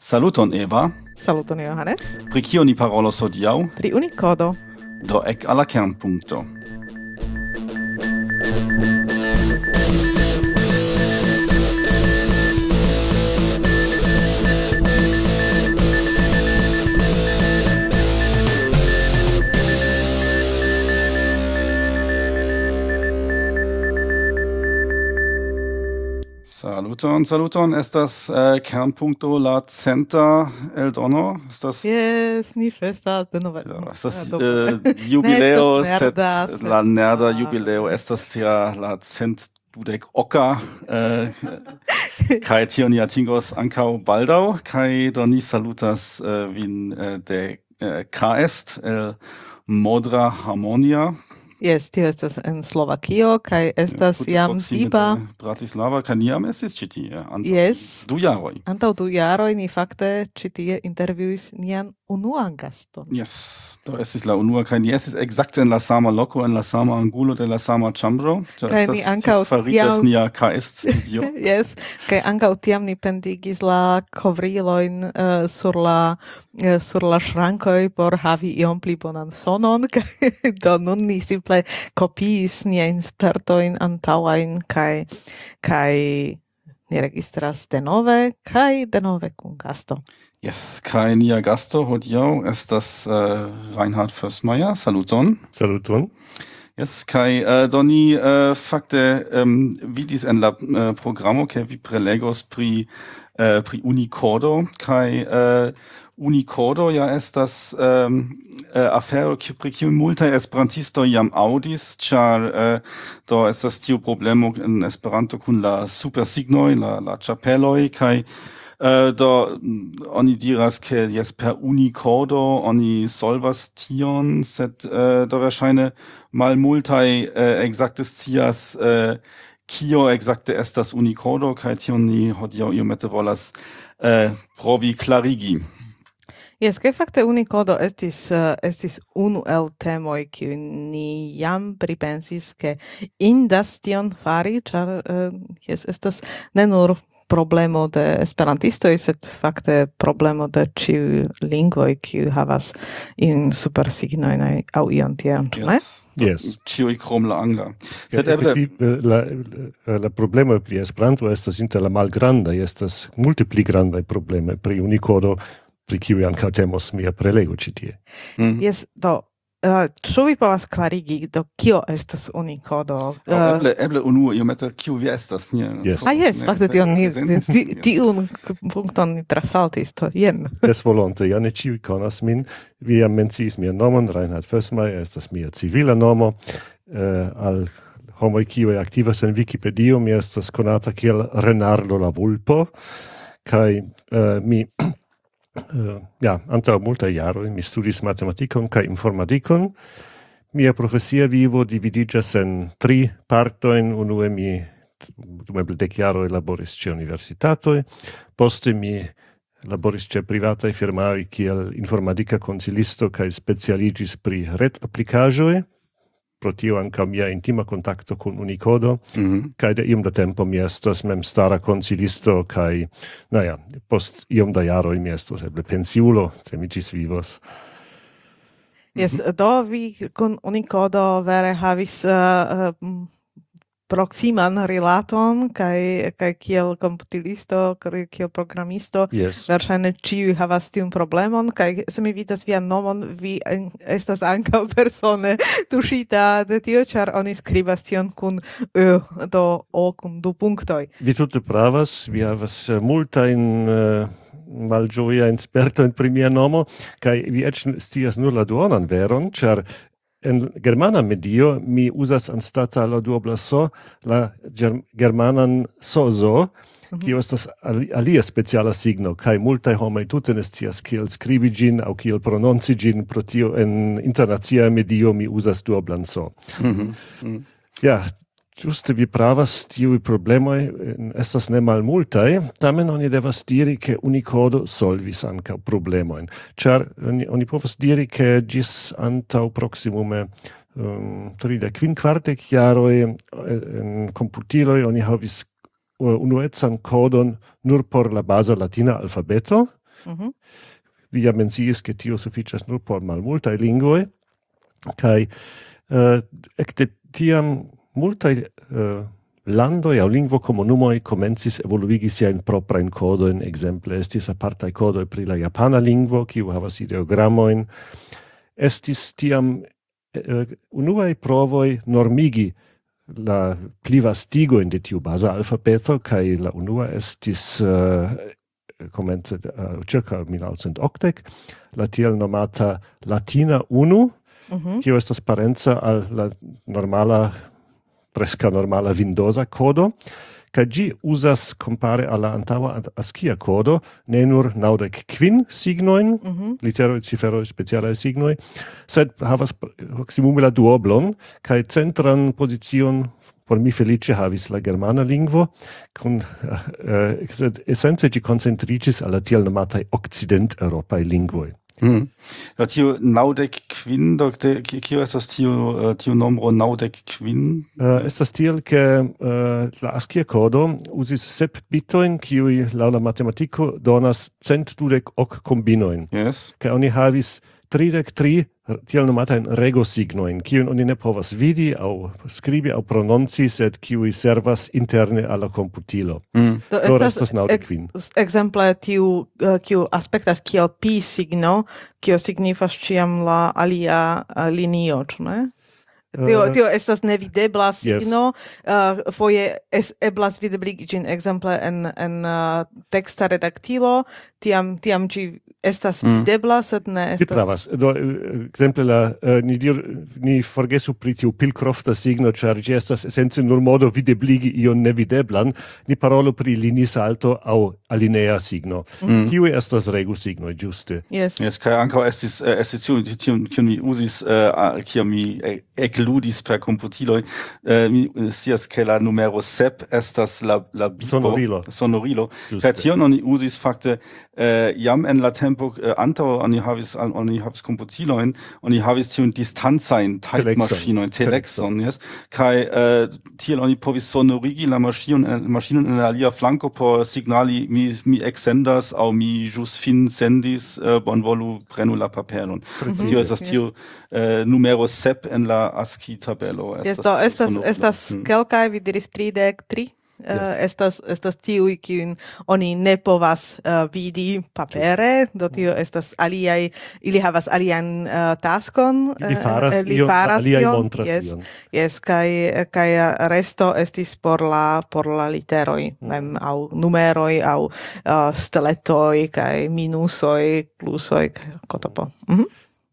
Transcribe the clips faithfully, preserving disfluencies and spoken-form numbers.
Saluton Eva. Saluton Johannes. Pri kio ni parolos hodiaŭ? Pri Unikodo. Do ek al la kernpunkto. Saluton, saluton. Estas uh, kernpunkto la centa eldono. Estas Yes, ni festas de nove. ja, estas uh, jubileo, sed la nerda jubileo estas ja la cent dudek oka uh, kai tio ni atingos ankaŭ baldaŭ kai do ni salutas uh, vin uh, de uh, K est el Modra Harmonia. Yes, tio estas en Slovakio, kaj estas jam diba. Bratislava, kaj ni jam estis ĉi tie antaŭ Yes. du jaroj. Antaŭ du jaroj ni fakte ĉi tie intervjuis nian unuan gaston. Yes, do estis la unua, kaj ni estis ekzakte en la sama loko, en la sama angulo de la sama ĉambro. Kaj ni ankaŭ farigas nia K est studio. Yes, kaj ankaŭ tiam ni pendigis la kovrilojn uh, sur la uh, sur la ŝrankoj por havi iom pli bonan sonon, kaj do nun ni simple copiis niajn spertojn antaŭajn kaj kaj ni registras denove kaj denove kun gasto. Yes, kaj nia gasto hodiaŭ estas uh, Reinhard Förstmeier. Saluton. Saluton. Yes, kaj uh, do ni uh, fakte um, vidis en la uh, programo ke vi prelegos pri uh, pri Unikodo kaj uh, Unikodo ja estas um, uh, afero pri kiu multaj esperantistoj jam aŭdis, ĉar uh, do estas tiu problemo en Esperanto kun la supersignoj, la la ĉapeloj kaj Uh, do oni diras ke jes per Unikodo oni solvas tion, sed uh, do verŝajne malmultaj uh, ekzakte scias uh, kio ekzakte estas Unikodo, kaj tion ni hodiaŭ iomete volas uh, provi klarigi. Yes, ke fakte Unikodo estis uh, estis unu el temoj kiuj ni jam pripensis ke indas tion fari, ĉar uh, yes, estas ne nur problemo de esperantistoj, sed fakte problemo de ĉiuj lingvoj kiuj havas in supersignojn aŭ ion tian, ĉu ne? Yes. Ĉiuj krom la angla. Sed Ja, eble la, la, la problemo pri Esperanto estas inter la malgrandaj, estas multe pli grandaj probleme pri Unikodo, pri kiuj ankaŭ temos mia prelego ĉi tie. mm. Yes, do Uh, ĉu vi povas klarigi, do kio estas Unikodo? Uh, eble eble unue iomete kiu vi estas, nie? Yes. Ah, yes, fakte tion ni ti- tiun punkton ni trasaltis, to jen. Des volonte, ja ne ĉiuj konas min. Vi jam menciis mian nomon, Reinhard Förstmeier, estas mia civila nomo. Uh, al homoj kiuj aktivas en Wikipedio, mi estas konata kiel Renardo la vulpo, kaj uh, mi Uh, ja, antaŭ multaj jaroj mi studis matematikon kaj informatikon. Mia profesia vivo dividiĝas en tri partojn. Unue mi dum eble dek jaroj laboris ĉe universitatoj, poste mi laboris ĉe privataj firmaoj kiel informatika konsilisto kaj specialiĝis pri ret-aplikaĵoj. Pro tio ankaŭ mia intima kontakto kun Unikodo, Mhm. kaj de iom da tempo mi estas memstara konsilisto kaj, naja, post iom da jaroj mi estos eble pensiulo, se mi ĝis vivos. Yes, do vi kun Unikodo vere havis uh, uh, proximan rilaton kaj kaj kiel komputilisto, kaj kiel programisto. Yes. Verŝajne ĉiuj havas tiun problemon, kaj se mi vidas vian nomon, vi en- estas ankaŭ persone tuŝita de tio, ĉar oni skribas tion kun ö, do o kun du punktoj. Vi tute pravas, vi havas eh, multajn uh, malĝojajn spertojn pri mia nomo, kaj vi eĉ scias nur la duonan veron, ĉar en germana medio mi uzas anstata la duobla so la ger- germanan sozo, kio estas ali, alia speciala signo, kaj multaj homoj tute ne scias kiel skribi ĝin aŭ kiel prononci ĝin, pro tio en internacia medio mi uzas duoblan so. Mhm. Mhm. Ja, ĝuste vi pravas, tiuj problemoj eh, estas ne malmultaj, tamen oni devas diri ke Unikodo solvis ankaŭ problemojn, ĉar oni, oni povas diri ke ĝis antaŭ proksimume um, tridek kvin kvardek jaroj eh, en komputiloj oni havis uh, unuecan kodon nur por la baza latina alfabeto, Mhm. Vi ja menciis che tio suficias nur por malmultaj lingvoj, kaj uh, ekde tiam multaj uh, landoj aŭ lingvokomunumoj komencis evoluigi siajn proprajn kodojn. Ekzemple estis apartaj kodoj pri la japana lingvo, kiu havas ideogramojn. Estis tiam uh, unuaj provoj normigi la plivastigojn de tiu baza alfabeto, kaj la unua estis uh, komence uh, circa mil novecent okdek, la tiel nomata Latina unu, mm-hmm. kio estas parenca al la normala, preska normala Windowsa kodo, kaj ĝi uzas kompare al la antaŭa ASCII kodo ne nur naŭdek kvin signojn, mm-hmm. literoj, ciferoj, specialaj signoj, sed havas proksimume la duoblon, kaj centran pozicion por mi felice havis la germana lingvo, kun uh, sed esence ĝi koncentriĝis al la tiel nomataj okcident-eŭropaj lingvoj. Mm. Ja, tiu naŭdek kvin, do kio estas tiu uh, tiu nombro naŭdek kvin? Uh, estas tiel, ke uh, la ASCII kodo uzis sep bitojn, kiuj laŭ la matematiko donas cent dudek ok kombinojn. Yes. Kaj oni havis tridek tri tiel nomatajn rego-signojn, kiujn oni ne povas vidi aŭ skribi aŭ prononci, sed kiuj servas interne al la komputilo. Mm. Do, do restas naŭdek kvin. Ekzemple tiu, uh, kiu aspektas kiel pi-signo, kio signifas ĉiam la alia uh, linio, ĉu ne? Tio, tio estas nevidebla signo, yes. uh, foje es, eblas videbligi ĝin ekzemple en, en uh, teksta redaktilo, tiam, tiam ĝi estas mm. videbla, sed ne estas... Ti pravas. Do, ekzemple, la, uh, ni, dir, ni forgesu pri tiu pilkrofta signo, ĉar ĝi estas esence nur modo videbligi ion nevideblan, ni parolu pri linisalto aŭ alinea signo. Mm. Tiuj estas regu-signoj, ĝuste. Yes. Yes, kaj ankaŭ estis, uh, estis tiu, tiun, kiun mi uzis, uh, kiam mi ekludis per komputiloj, uh, mi scias, ke la numero sep estas la, la bipo, sonorilo. Sonorilo. Kaj tion oni uzis fakte uh, jam en la tempo uh, antaŭ oni havis oni havis komputilojn, oni havis tiun distancajn type-maŝinojn, telexon, yes? Kaj uh, tiel oni povis sonorigi la maŝinon maŝinon en la alia flanko por signali mi mi eksendas aŭ mi ĵus fin sendis, uh, bonvolu prenu la paperon. Tio estas tiu uh, numero sep en la ASCII tabelo. Yes, do, estas estas hmm. kelkaj, vi diris tridek tri. Uh, yes. estas estas tiuj kiujn oni ne povas uh, vidi papere, do tio estas aliaj, ili havas alian uh, taskon, ili faras, uh, ili faras aliaj ion, montras yes, ion. Yes, kaj kaj resto estis por la por la literoj, mm. mem aŭ numeroj aŭ uh, steletoj kaj minusoj, plusoj, kotopo. Mhm.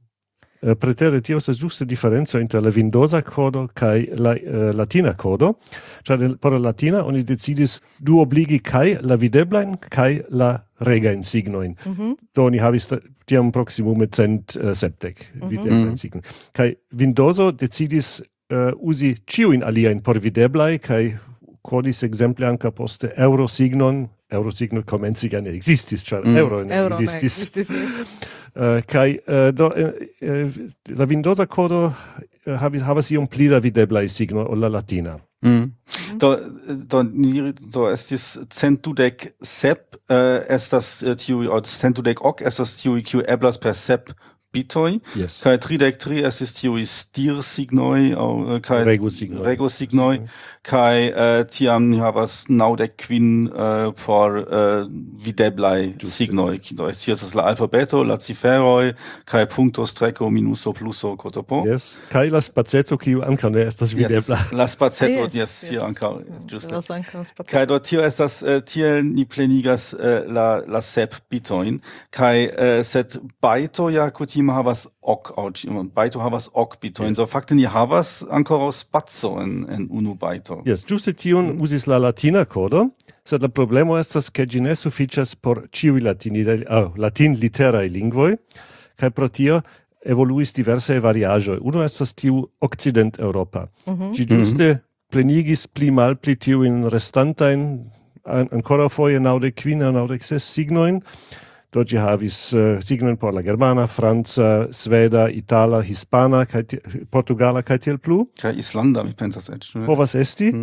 Uh, pretere tio estas ĝuste diferenco inter la Windowsa kodo kaj la uh, latina kodo, ĉar por la latina oni decidis duobligi kaj la videblajn kaj la regajn signojn. Mm-hmm. Do oni havis tiam proksimume cent sepdek mm-hmm. videblajn signojn. Kaj Windowso decidis uh, uzi ĉiujn aliajn por videblaj kaj kodis ekzemple ankaŭ poste eŭrosignon. Eurosigno komenci ja ne existis, ĉar mm. euro ne euro existis. Ne existis. Uh, kai uh, do uh, uh, la Windowsa kodo uh, havis havas iom pli da videblaj signoj ol la latina. Mm. Mm. Do do ni do estis centudek sep uh, estas uh, tiu od centudek ok estas tiu kiu eblas per sep bitoj, yes. Kaj tridek tri estis tiuj stir-signoj aŭ kaj rego-signoj, rego-signoj, kaj uh, tiam ni havas naŭdek kvin uh, por uh, videblaj signoj. Do estis la alfabeto, la ciferoj, kaj punkto, streko, minuso, pluso, kotopo. Yes. Kaj la spaceto, kiu ankaŭ ne estas videbla. Yes. La spaceto, yes, yes, yes. tio ankaŭ ĝuste. Yes, kaj do tio estas uh, tiel ni plenigas uh, la la sep bitojn, kaj uh, sed bajto ja kutime havas ok aŭ bajto havas ok bitojn. So fakte ni havas ankoraŭ spaco en en unu bajto. Yes, ĝuste tion mm. uzis la latina kodo, sed la problemo estas ke ĝi ne sufiĉas por ĉiuj latinidaj aŭ latin-literaj lingvoj, kaj pro tio evoluis diversaj variaĵoj. Unu estas tiu okcident-eŭropa. Mm-hmm. Ĝi ĝuste plenigis pli malpli tiujn restantajn ankoraŭ foje naŭdek kvin aŭ naŭdek ses signojn. Do ĝi havis uh, signojn por la germana, franca, sveda, itala, hispana, kaj portugala kaj tiel plu. Kaj islanda, mi pensas eĉ. Povas esti. Mm.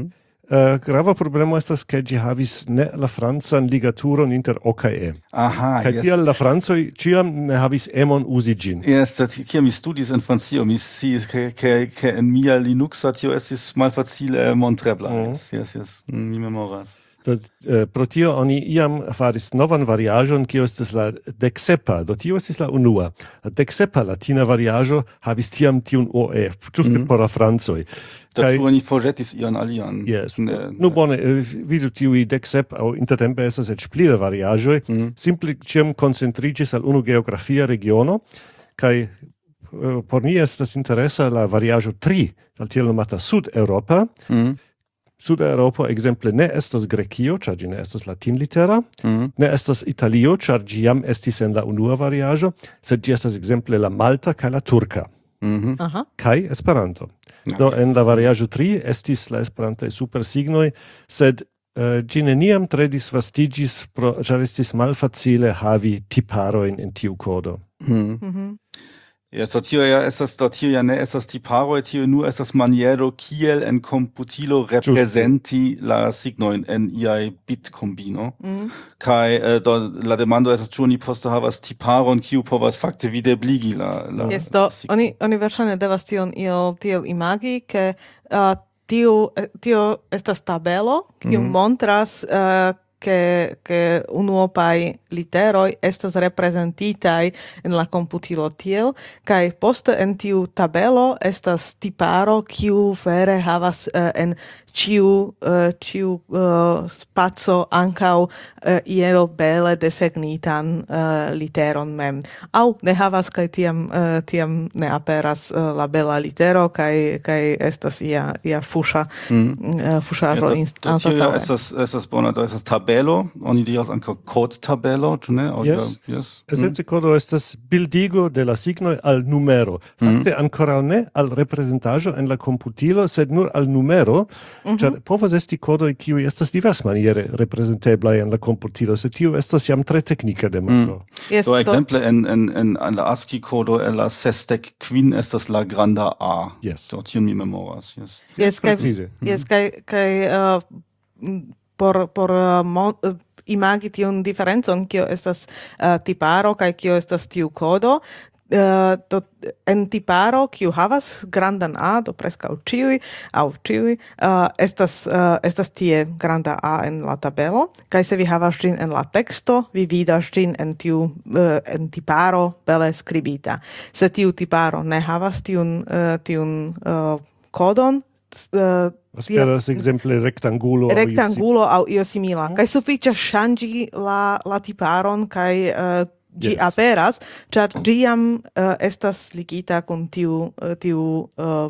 Uh, grava problemo estas ke ĝi havis ne la francan ligaturon inter O kaj E. Aha, Kaj tial la francoj ĉiam ne havis emon uzi ĝin. Yes, dat kia mi studis en Francio, mi sciis ke ke ke en mia Linuxa tio estis malfacile montrebla. Mm. Yes, yes, yes. Mi memoras. Sed, uh, pro tio oni iam faris novan variaĵon, kio estis la deksepa, do tio estis la unua. La deksepa latina variaĵo havis tiam tiun O E, ĝuste Mhm. por la francoj. Kaj oni forĵetis ian alian. Yes. Ne, Nu bone, eh, vidu tiuj deksep aŭ intertempe estas eĉ pli da variaĵoj, Mhm. simple ĉiam koncentriĝis al unu geografia regiono, kaj eh, por ni estas interesa la variaĵo tri, al tiel nomata Sud-Eŭropa. Mhm. Sud-Eŭropo ekzemple ne estas Grekio, ĉar ĝi ne estas latinlitera, Mhm. ne estas Italio, ĉar ĝi jam estis en la unua variaĵo, sed ĝi estas ekzemple la malta kaj la turka, Mhm. Aha. kaj Esperanto. Ja, Do yes. en la variaĵo tri estis la esperantaj supersignoj, sed uh, ĝi neniam tre disvastiĝis, pro ĉar estis malfacile havi tiparojn en tiu kodo. Mhm. Mhm. Ja, so tio ja estas, do tio ja ne estas tiparo, tio nur estas maniero kiel en komputilo representi la signojn en iaj bitkombino. Mhm. Kaj eh, do la demando estas ĉu oni poste havas tiparon kiu povas fakte videbligi la la Yes, do, signo. oni, oni verŝajne devas tion iel tiel imagi, ke uh, tiu, eh, tio estas tabelo, kiu Mhm. montras uh, ke ke unuopaj literoj estas reprezentitaj en la komputilo tiel, kaj poste en tiu tabelo estas tiparo, kiu vere havas uh, en ĉiu uh, ĉiu uh, spaco ankaŭ uh, iel bele desegnitan uh, literon mem. Aŭ ne havas kaj tiam uh, tiam ne aperas uh, la bela litero kaj kaj estas ia ia fuŝa Mhm. uh, fuŝaĵo Ja, inst- do, do tio ja anstataŭe. estas estas bona, do estas tabelo, oni diras ankaŭ kod-tabelo, ĉu ne? Aŭ Yes. ja, yes. Esence kodo estas bildigo de la signoj al numero. Fakte ankoraŭ ne al reprezentaĵo en la komputilo, sed nur al numero, ĉar povas esti kodoj kiuj estas diversmaniere reprezenteblaj en la komputilo, sed tio estas jam tre teknika demando. Yes, Do do- ekzemple en en en en la ASCII-kodo el la sesdek kvin estas la granda A. Yes. Do tion mi memoras, yes. Yes, kai, Precize. yes, kai, kai, uh, m, por, por uh, mo, uh, imagi tiun diferencon, kio estas uh, tiparo, kai kio estas tiu kodo, uh, do, en tiparo, kiu havas grandan A, do preskaŭ ĉiuj, aŭ ĉiuj, uh, estas, uh, estas tie granda A en la tabelo, kaj se vi havas ĝin en la teksto, vi vidas ĝin en tiu uh, en tiparo bele skribita. Se tiu tiparo ne havas tiun, uh, tiun uh, kodon, uh, Esperas ekzemple rektangulo. aŭ io rectangulo aŭ io simila. Kaj sufiĉe ŝanĝi la, la tiparon kaj uh, ĝi Yes. aperas, ĉar ĝi jam uh, estas ligita kun tiu, uh, tiu uh,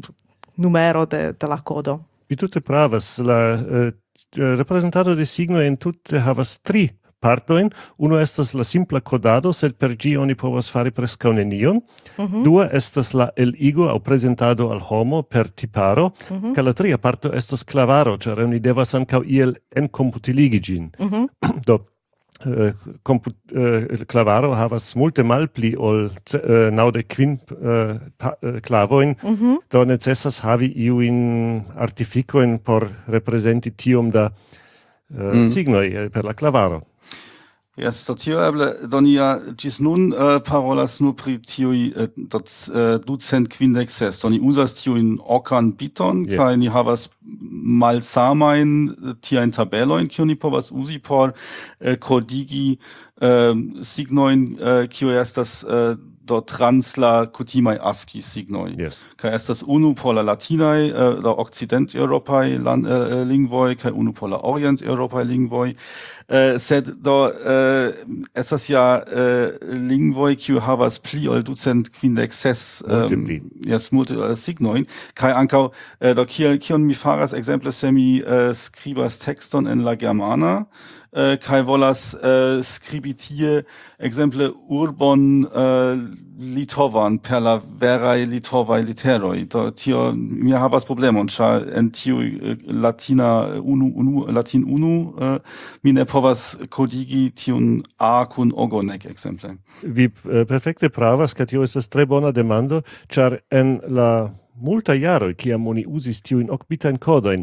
numero de, de la kodo. Vi tute pravas, la uh, reprezentado de signoj entute havas tri partojn. Uno estas la simpla kodado, sed per ĝi oni povas fari preskaŭ nenion. Dua estas la eligo aŭ prezentado al homo per tiparo, kaj la tria parto estas klavaro, ĉar oni devas ankaŭ iel enkomputiligi ĝin. Do Uh, komput, uh, klavaro havas multe malpli ol uh, naŭdek kvin uh, pa, uh, klavojn, do necesas havi iujn artifikojn por reprezenti tiom da uh, signoj eh, per la klavaro. Yes, do tio eble, do ni ja ĝis nun uh, parolas nur pri tiuj uh, dot uh, ducent kvindek ses. Do ni uzas tiujn okan biton, Yes. kaj ni havas malsamajn uh, tiajn tabelojn, kiujn ni povas uzi por uh, kodigi uh, signojn, uh, kiuj estas uh, do trans la kutimaj ASCII signoj. Yes. Kaj estas unu por la latinaj, uh, la okcident-eŭropaj lan- uh, lingvoj, kaj unu por la orient-eŭropaj lingvoj. Uh, sed do uh, estas ja uh, lingvoj kiu havas pli ol ducent kvindek ses Multe pli. yes, multe uh, signojn, kaj ankaŭ uh, do kiel kion mi faras ekzemple se mi uh, skribas tekston en la germana, uh, kaj volas uh, skribi tie ekzemple urbon uh, litovan per la veraj litovaj literoj. Do tio mi havas problemon, ĉar en tiu uh, latina unu, unu latin unu uh, mi ne povas kodigi tiun A kun ogonek ekzemple. Vi uh, perfekte pravas, kaj tio estas tre bona demando, ĉar en la multaj jaroj, kiam oni uzis tiujn okbitajn kodojn,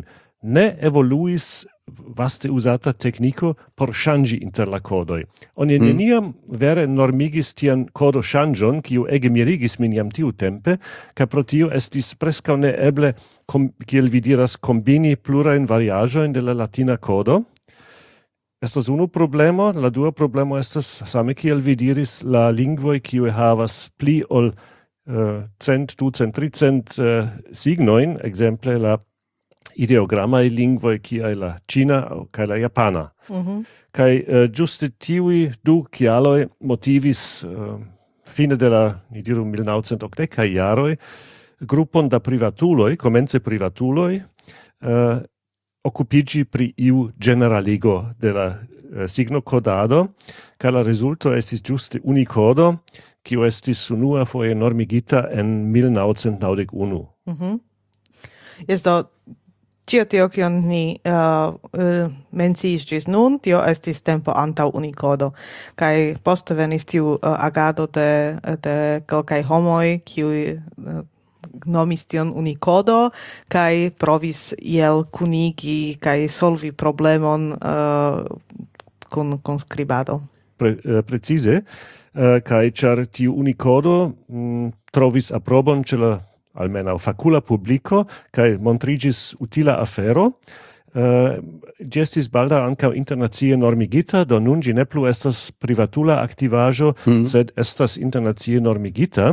ne evoluis vaste usata tecnico por changi inter la codoi. Oni mm. neniam vere normigis tian codo changion, kiu ege mirigis min jam tiu tempe, ca pro tio estis prescau ne eble, com, kiel vi diras, combini plurain variajoin de la latina codo. Estas unu problemo, la dua problemo estas, same kiel vi diris, la lingvoi kiu havas pli ol uh, cent, ducent, tricent uh, signoin, exemple la ideogrammae lingvoi kiai la Cina kai la Japana. Mm-hmm. Kai uh, giuste tiui du kialoi motivis uh, fine de la, ni diru, mil novecent okdekaj jaroj, grupon da privatuloi, komence privatuloi, uh, occupigi pri iu generaligo de la uh, signo codado, ca la resulto estis giuste Unicodo, kiu estis unua foje normigita en mil novecent naŭdek unu. Mm-hmm. Yes, do, cio tio, kion ni uh, uh, menciis ĝis nun, tio estis tempo antaŭ Unicodo, kaj poste venis tiu uh, agado de, de kelkaj homoj, kiuj uh, nomis tion Unicodo, kaj provis iel kunigi kaj solvi problemon uh, kun, kun skribado. Pre, uh, precise, uh, kaj ĉar tiu Unicodo mm, trovis aprobon ĉe la almeno facula publico, kai montrigis utila afero, uh, gestis balda anca internazie normigita, do nun gi ne plu estas privatula activajo, mm. sed estas internazie normigita.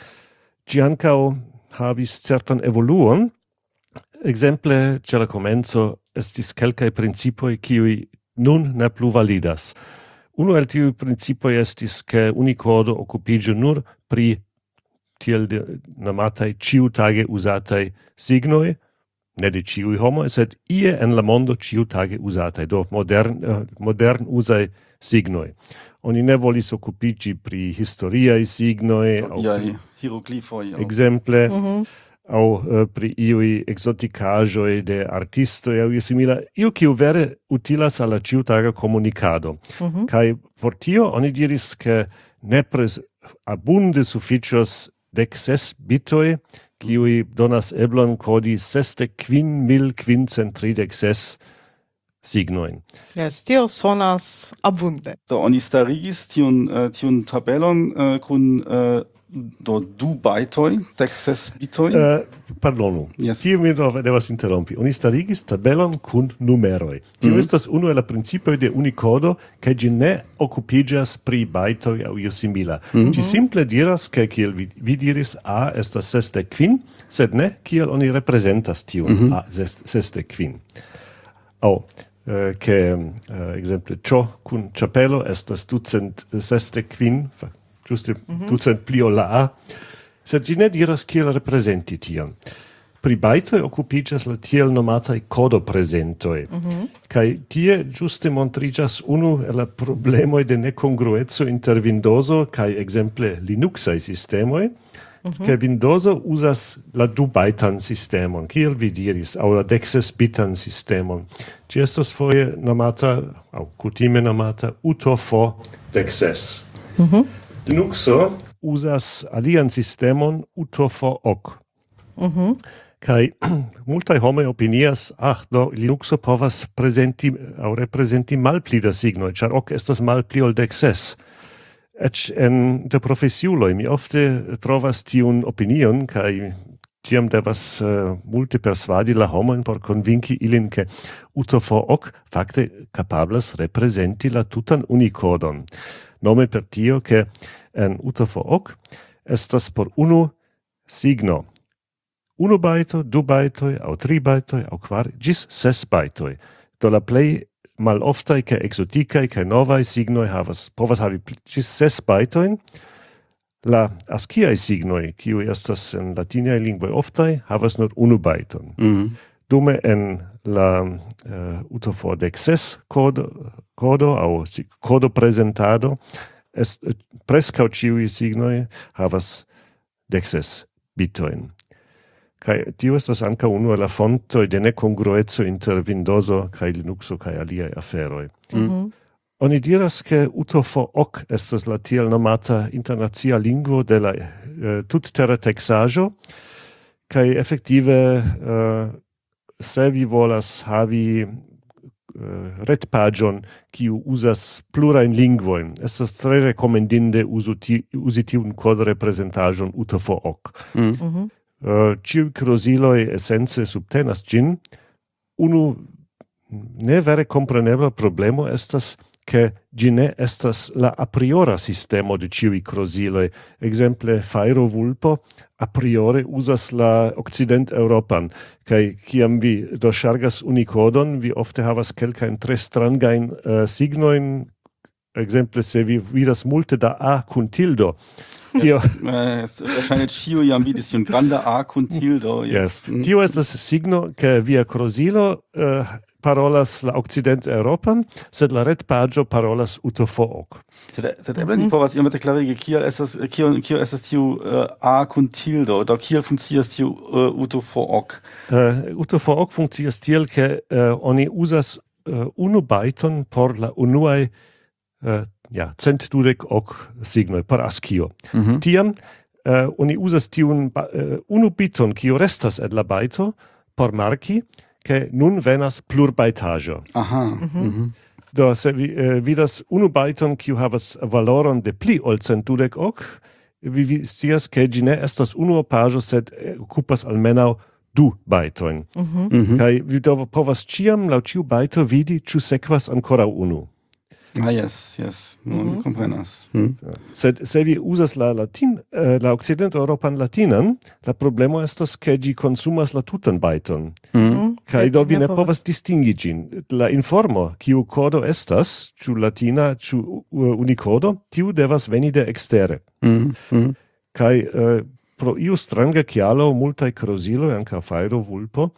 Gi ancao havis certan evoluon. Exemple, ce la comenzo estis kelkai principoi kiui nun ne plu validas. Uno el tiu principoi estis che Unicodo occupiĝu nur pri tiel nomatai ciutage usatai signoi, ne de ciui homoi, sed ie en la mondo ciutage usatai, do modern, uh, modern usai signoi. Oni ne volis occupigi pri historiai signoi, au ja, hieroglyphoi. Exemple, mm-hmm. au uh, pri iui exoticajoi de artistoi, au simila, iu kiu vere utilas alla ciutaga comunicado. Mm-hmm. Kai por tio oni diris che nepres abunde sufficios dec ses bitoi, kiui donas eblon codi sesdek kvin mil quincent tridek ses signoin. Yes, tio sonas abunde. So, oni starigis tiun, uh, tiun tabelon uh, kun uh, do du baitoi, dec ses bitoi? Uh, pardonu, yes. Tio mi devas interrompi. Oni starigis tabelon kun numeroi. Tio mm-hmm. estas unu el la principoj de Unicodo, ke ĝi ne okupiĝas pri baitoj aŭ io simila. Mm-hmm. Ĝi simple diras, ke kiel vi, vi diris, A estas sesdek kvin, sed ne kiel oni reprezentas tiun mm-hmm. A sesdek kvin. Aŭ uh, ke uh, exemple ĉo kun ĉapelo estas ducent sesdek kvin, giuste mm-hmm. ducent pli ol la A, sed gi ne diras kiel representi tion. Pri baitoi occupigas la tiel nomatai codopresentoi, mm-hmm. kai tie giuste montrigas unu el la problemoi de necongruezzo inter Windowso kai exemple Linuxai sistemoi, mm-hmm. ke Windowso usas la du-baitan sistemon, kiel vi diris, au la dexes-bitan sistemon. Ci estas foje nomata, au kutime nomata, utofo dexes. Mm-hmm. Linuxo usas alian sistemon utofo ok. Mhm. Kai multaj homoj opinias, ah, do Linuxo povas presenti aŭ reprezenti malpli da signoj, ĉar ok estas malpli ol dek ses. Eĉ en de profesiuloj mi ofte trovas tiun opinion, kaj tiam devas uh, multe persvadi la homojn por konvinki ilin, ke utofo ok fakte kapablas reprezenti la tutan Unicodon. Nome per tio, che en utofo ok estas por unu signo. Unu baito, du baitoi, au tri baitoi, au kvar, gis ses baitoi. Do la plei maloftai ke exoticai ke novai signoi havas, povas havi gis ses baitoin. La ASCII signoi, kiu estas en latiniai lingvoi oftai, havas nur unu baiton. Mm-hmm. Dume en la uh, utofo dek ses kodo, kodo au kodo presentado, est, prescau ciui signoi havas dek ses bitoin. Kai tio estas ankaŭ unu el la fontoj de necongrueco inter Windowso kaj Linuxo kaj aliaj aferoj. Mm-hmm. Oni diras, ke utofo ok estas la tiel nomata internacia lingvo de la uh, tutterra teksaĵo, kaj efektive uh, se vi volas havi uh, retpagion kiu uzas plurajn lingvojn, estas tre rekomendinde uzu ti, uzi tiun kodreprezentaĵon U T F O C. Mm. Uh, Ĉiuj kroziloj esence subtenas ĝin. Unu ne vere komprenebla problemo estas che gi ne estas la a priora sistemo de ciui croziloi. Exemple, Fairo vulpo a priori usas la Occident Europan, kai kiam vi doshargas Unicodon, vi ofte havas kelkain tre strangain uh, signoin. Exemple, se vi vidas multe da A kun tildo, tio wahrscheinlich Chio jam vidis un granda A kun tildo. Yes. Tio estas signo che via crozilo uh, parolas la Occident Europan, sed la retpagio parolas U T F O C. Sed sed eble ni povas iomete klarigi kiel estas kiel kiel estas tiu uh, A kun tildo, do kiel funkcias tiu uh, U T F O C? Uh, U T F O C funkcias tiel ke uh, oni uzas uh, unu bajton por la unuaj uh, ja, cent dudek ok signoj por ASCII. Mm-hmm. Tiam uh, oni uzas tiun uh, unu biton, kiu restas en la bajto, por marki, ke nun venas plurbajtaĵo. Aha. Mm-hmm. Do, se vi uh, vidas unu bajton, kiu havas valoron de pli ol cent dudek ok, vi, vi scias, ke ĝi ne estas unuopaĵo, sed okupas almenaŭ du bajtojn. Mhm. Mm-hmm. Kaj vi do povas ĉiam laŭ ĉiu bajto vidi, ĉu sekvas ankoraŭ unu. Ah, yes, yes. Mm-hmm. Mi komprenas. Mm. Sed se vi uzas la latin, uh, la Occident-Europan latinan, la problemo estas ke ĝi konsumas la tutan bajton. Mm. Kaj do vi ne povas distingi ĝin. La informo, kiu kodo estas, ĉu latina, ĉu uh, Unikodo, tiu devas veni de ekstere. Mm. Mm. Kaj uh, pro iu stranga kialo multaj kroziloj, ankaŭ Fajro vulpo,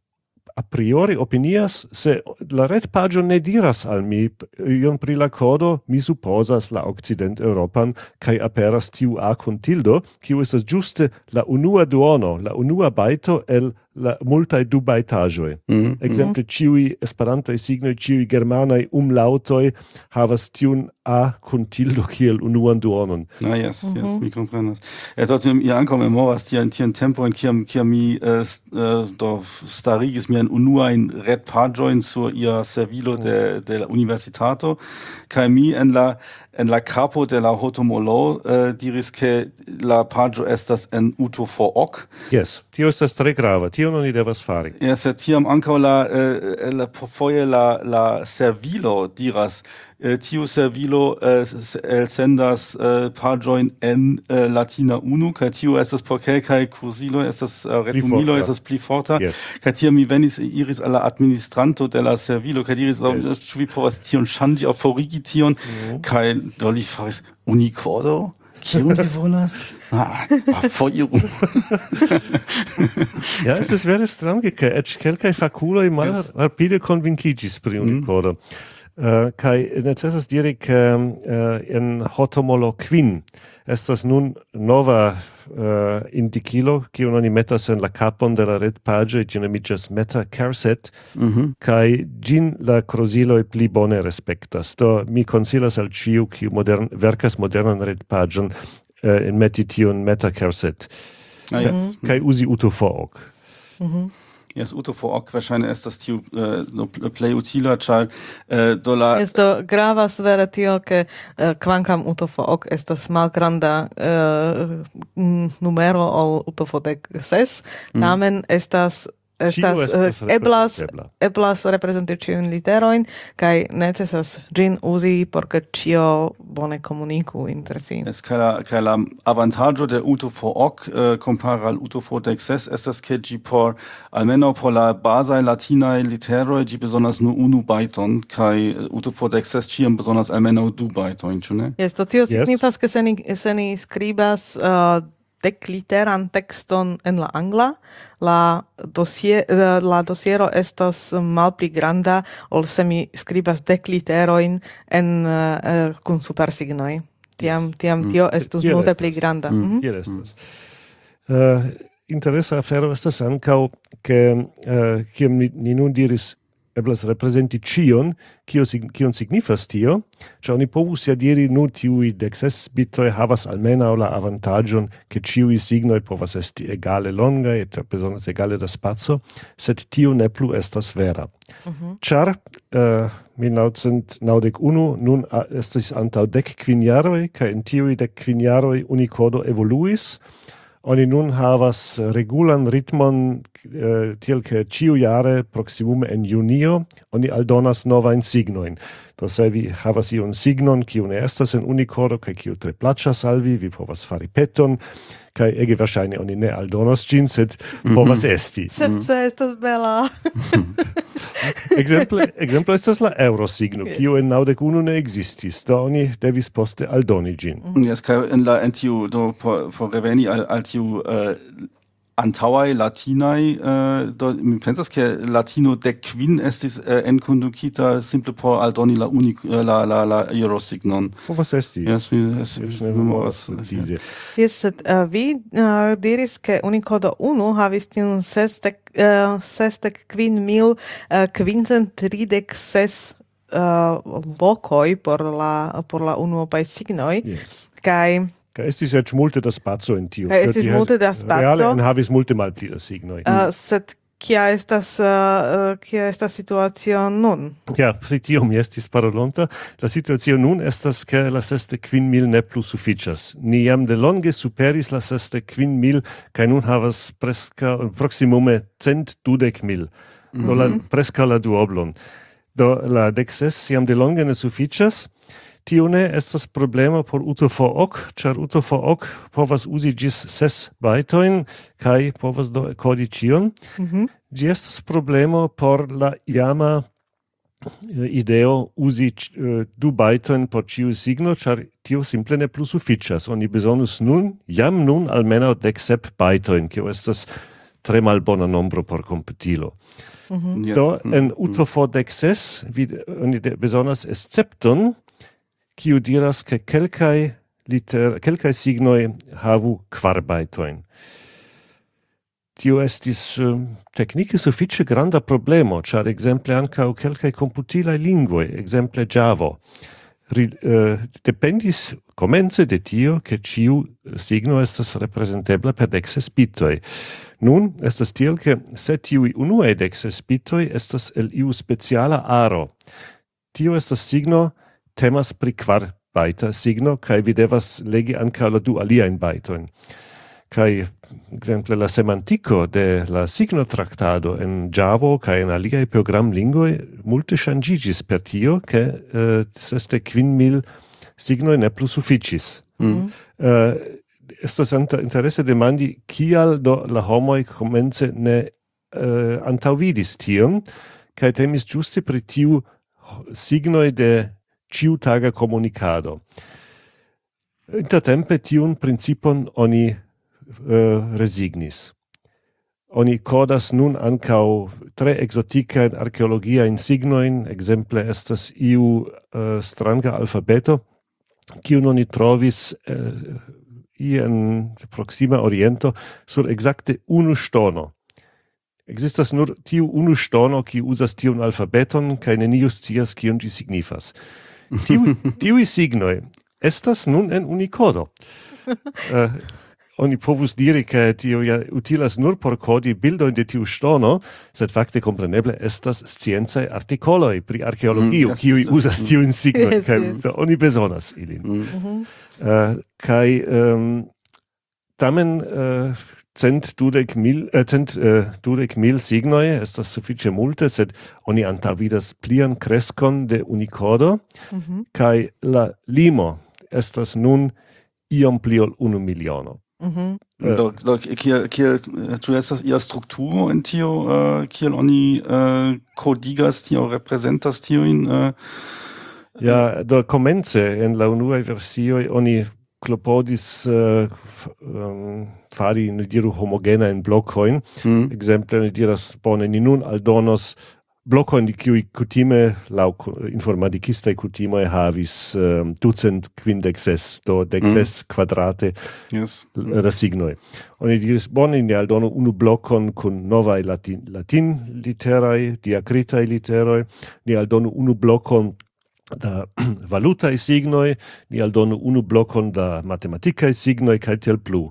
a priori opinias, se la retpagio ne diras al mi ion pri la kodo, mi supposas la Occident Europan, kai aperas tiu A kun tildo, kiu estas ĝuste la unua duono, la unua bajto el la multaj du bajtaĵoj. Mm. Exemple, ĉiuj esperantaj signoj, ĉiuj germanaj umlaŭtoj havas tiun A kun tildo kiel unuan duonon. Ah, yes, mm-hmm. yes, mi komprenas. Es sollte mir ankommen memoras tian tian tempo en kiam kiam mi uh, uh, do starigis mi en unuajn retpaĝojn sur ia servilo de de la universitato, kaj mi en la en la capo de la hotomolo uh, diris ke la paĝo estas en U T F O C. Yes, tio estas tre grava, tio oni devas fari. Ja, sed tiam ankaŭ la uh, la foje la la servilo diras uh, tiu servilo uh, elsendas uh, paĝojn en uh, latina unu, kaj tiu estas por kelkaj kursiloj estas uh, retumilo estas pli forta. Yes. Kaj tiam mi venis iris al la administranto de la servilo, kaj diris, yes. Ĉu vi povas tion ŝanĝi aŭ forigi tion? Mm. Kaj do li faris Unikodo? Kion vi volas? Ah, foriru. Ja, es ist vere strange, ke eĉ kelkaj fakuloj malrapide konvinkiĝis pri Unikodo. Mm. Uh, kai necesas diri ke uh, en hotomolo kvin estas nun nova uh, indikilo, kiun oni metas en la kapon de la retpaĝo, ĝi nomiĝas meta carset, mm-hmm. kai ĝin la kroziloj pli bone respektas. Do mi konsilas al ĉiu, kiu modern, verkas modernan retpaĝon, uh, enmeti tiun meta carset. Ah, yes. Kai uzi U T F O C. Mhm. Yes, U T F O C wahrscheinlich ist das tiu uh, no, play utila, ĉar uh, do la Esto gravas vere tio ke uh, kvankam U T F O C estas malgranda uh, numero ol U T F O ses, mm. tamen estas estas, estas uh, eblas eblas reprezenti ĉiujn literojn kaj necesas ĝin uzi por ke ĉio bone komuniku inter si. Es kaj la kaj la avantaĝo de U T F O C uh, kompare al U T F O ses estas ke ĝi por almenaŭ por la bazaj latinaj literoj ĝi bezonas nur unu bajton kaj U T F O ses ĉiam bezonas almenaŭ du bajtojn, ĉu ne? Jes, do tio signifas ke se ni se ni skribas uh, dek literan tekston en la angla, la dosie, la dosiero estas malpli granda, ol se mi skribas dek literojn en uh, kun supersignoj. Tiam, tiam tio mm. estus multe pli granda. Mm. Mm. Kiel estas? Uh, interesa afero estas ankaŭ ke uh, kiam ni, ni nun diris eblas representi cion, kio sig, kion signifas tio, ĉar oni povus ja diri nu tiuj dekses bitoj havas almenaŭ la avantaĝon, ke ĉiuj signoj povas esti egale longaj, et bezonas egale da spaco, sed tio ne plu estas vera. Mm-hmm. Ĉar uh, mil naŭcent naŭdek unu nun uh, estis antaŭ dek kvin jaroj, kaj en tiuj dek kvin jaroj Unikodo evoluis. Oni nun havas regulan ritmon uh, tiel ke ĉiu jare proksimume en junio oni aldonas novajn signojn. Do se vi havas iun signon, kiu ne estas en Unikodo kaj kiu tre plaĉas al vi, vi povas fari peton, kaj ege verŝajne oni ne aldonos ĝin, sed mm-hmm. povas esti. Sed se estas bela. Exemple, exemple estas la eurosigno, kiu en naŭdek unu ne ekzistis, do oni devis poste aldoni ĝin. Yes, kaj en la en tiu do por, por reveni al, al tiu uh, antaŭaj latinaj, uh, do mi pensas ke latino dek kvin estis uh, enkondukita simple por aldoni la unik uh, la la la eurosignon. Povas esti. Yes, mi es ne memoras precize. Yes, sed uh, vi uh, diris ke Unikodo unu havis tiun sesdek uh, sesdek kvin mil uh, kvincent tridek ses uh, lokoj por la por la unuopaj signoj. Yes. Kaj Kaj estis eĉ multe da spaco en tiu. Kaj estis multe da spaco. Reale enhavis multe malpli da signoj. Uh, sed kia estas uh, kia estas situacio nun? Ja, pri tio mi estis parolonta. La situacio nun estas ke la sesdek kvin mil ne plu sufiĉas. Ni jam de longe superis la sesdek kvin mil kaj nun havas preskaŭ proksimume cent dudek mil. Mm-hmm. Do la preskaŭ la duoblon. Do la dekses jam de longe ne sufiĉas. Tio ne estas problema por U T F ok, ĉar U T F ok povas uzi ĝis ses bajtojn kaj povas do kodi ĉion. Mm-hmm. Ĝi estas problemo por la iama ideo uzi uh, du bajtojn por ĉiu signo, ĉar tio simple ne plu sufiĉas. Oni bezonus nun, jam nun almenaŭ dek sep bajtojn, kio estas tre malbona nombro por komputilo. Mm-hmm. Do en U T F dek ses oni bezonas escepton, kiu diras ke kelkaj liter kelkaj signoj havu kvar bajtojn. Tio estis uh, teknike sufiĉe granda problemo, ĉar ekzemple ankaŭ kelkaj komputilaj lingvoj, ekzemple Javo, ri, uh, dependis komence de tio, ke ĉiu signo estas reprezentebla per dekses bitoj. Nun estas tiel, ke se tiuj unuaj dekses bitoj estas el iu speciala aro. Tio estas signo temas pri kvar bajta signo, kaj vi devas legi ankaŭ la du aliajn bajtojn. Kaj ekzemple la semantiko de la signotraktado en Javo kaj en aliaj programlingvoj multe ŝanĝiĝis per tio, ke uh, sesdek kvin mil signoj ne plu sufiĉis. Mm. Uh, estas interese demandi, kial do la homoj komence ne uh, antaŭvidis tion, kaj temis ĝuste pri tiu signoj de ĉiutaga komunikado. Intertempe tiun principon oni uh, resignis. Oni kodas nun ankaŭ tre ekzotikajn arkeologiajn signojn, ekzemple estas iu uh, stranga alfabeto, kiun oni trovis uh, en proksima oriento sur ekzakte unu ŝtono. Existas nur tiu unu ŝtono, kiu uzas tiun alfabeton, kaj neniu scias kion ĝi signifas. Tiu, tiui signoi estas nun en Unikodo. uh, oni povus diri, ke tio ja utilas nur por kodi bildojn de tiu ŝtono, sed fakte kompreneble estas sciencaj artikoloj pri arkeologio, mm, kiuj uzas tiujn signojn, yes, kaj yes. Oni bezonas ilin. Mm. Mm-hmm. Uh, kaj um, tamen uh, cent dudek mil, uh, cent uh, dudek mil signoj estas sufiĉe multe, sed oni antaŭvidas plian kreskon de Unikodo, mm-hmm. kaj la limo estas nun iom pli ol unu miliono. Mm-hmm. Uh, do, do, kiel, kiel, ĉu estas ia strukturo en tio, uh, kiel oni uh, kodigas tio, reprezentas tiujn? Uh, ja, do komence en la unuaj versioj oni klopodis uh, um, fari, ne diru, homogena in blokojn. Mm. Exemple, ni diras, bone, ni nun aldonos blokon kiuj kutime laŭ informatikistaj kutimoj havis um, ducent kvindek ses do dek ses mm. kvadrate yes. da signoj. Oni diris bone ni aldonu unu blokon kun novaj latin, latin literaj, diakritaj literoj, ni aldonu unu blokon da valutaj signoj, ni aldonu unu blokon da matematikaj signoj kaj tiel plu.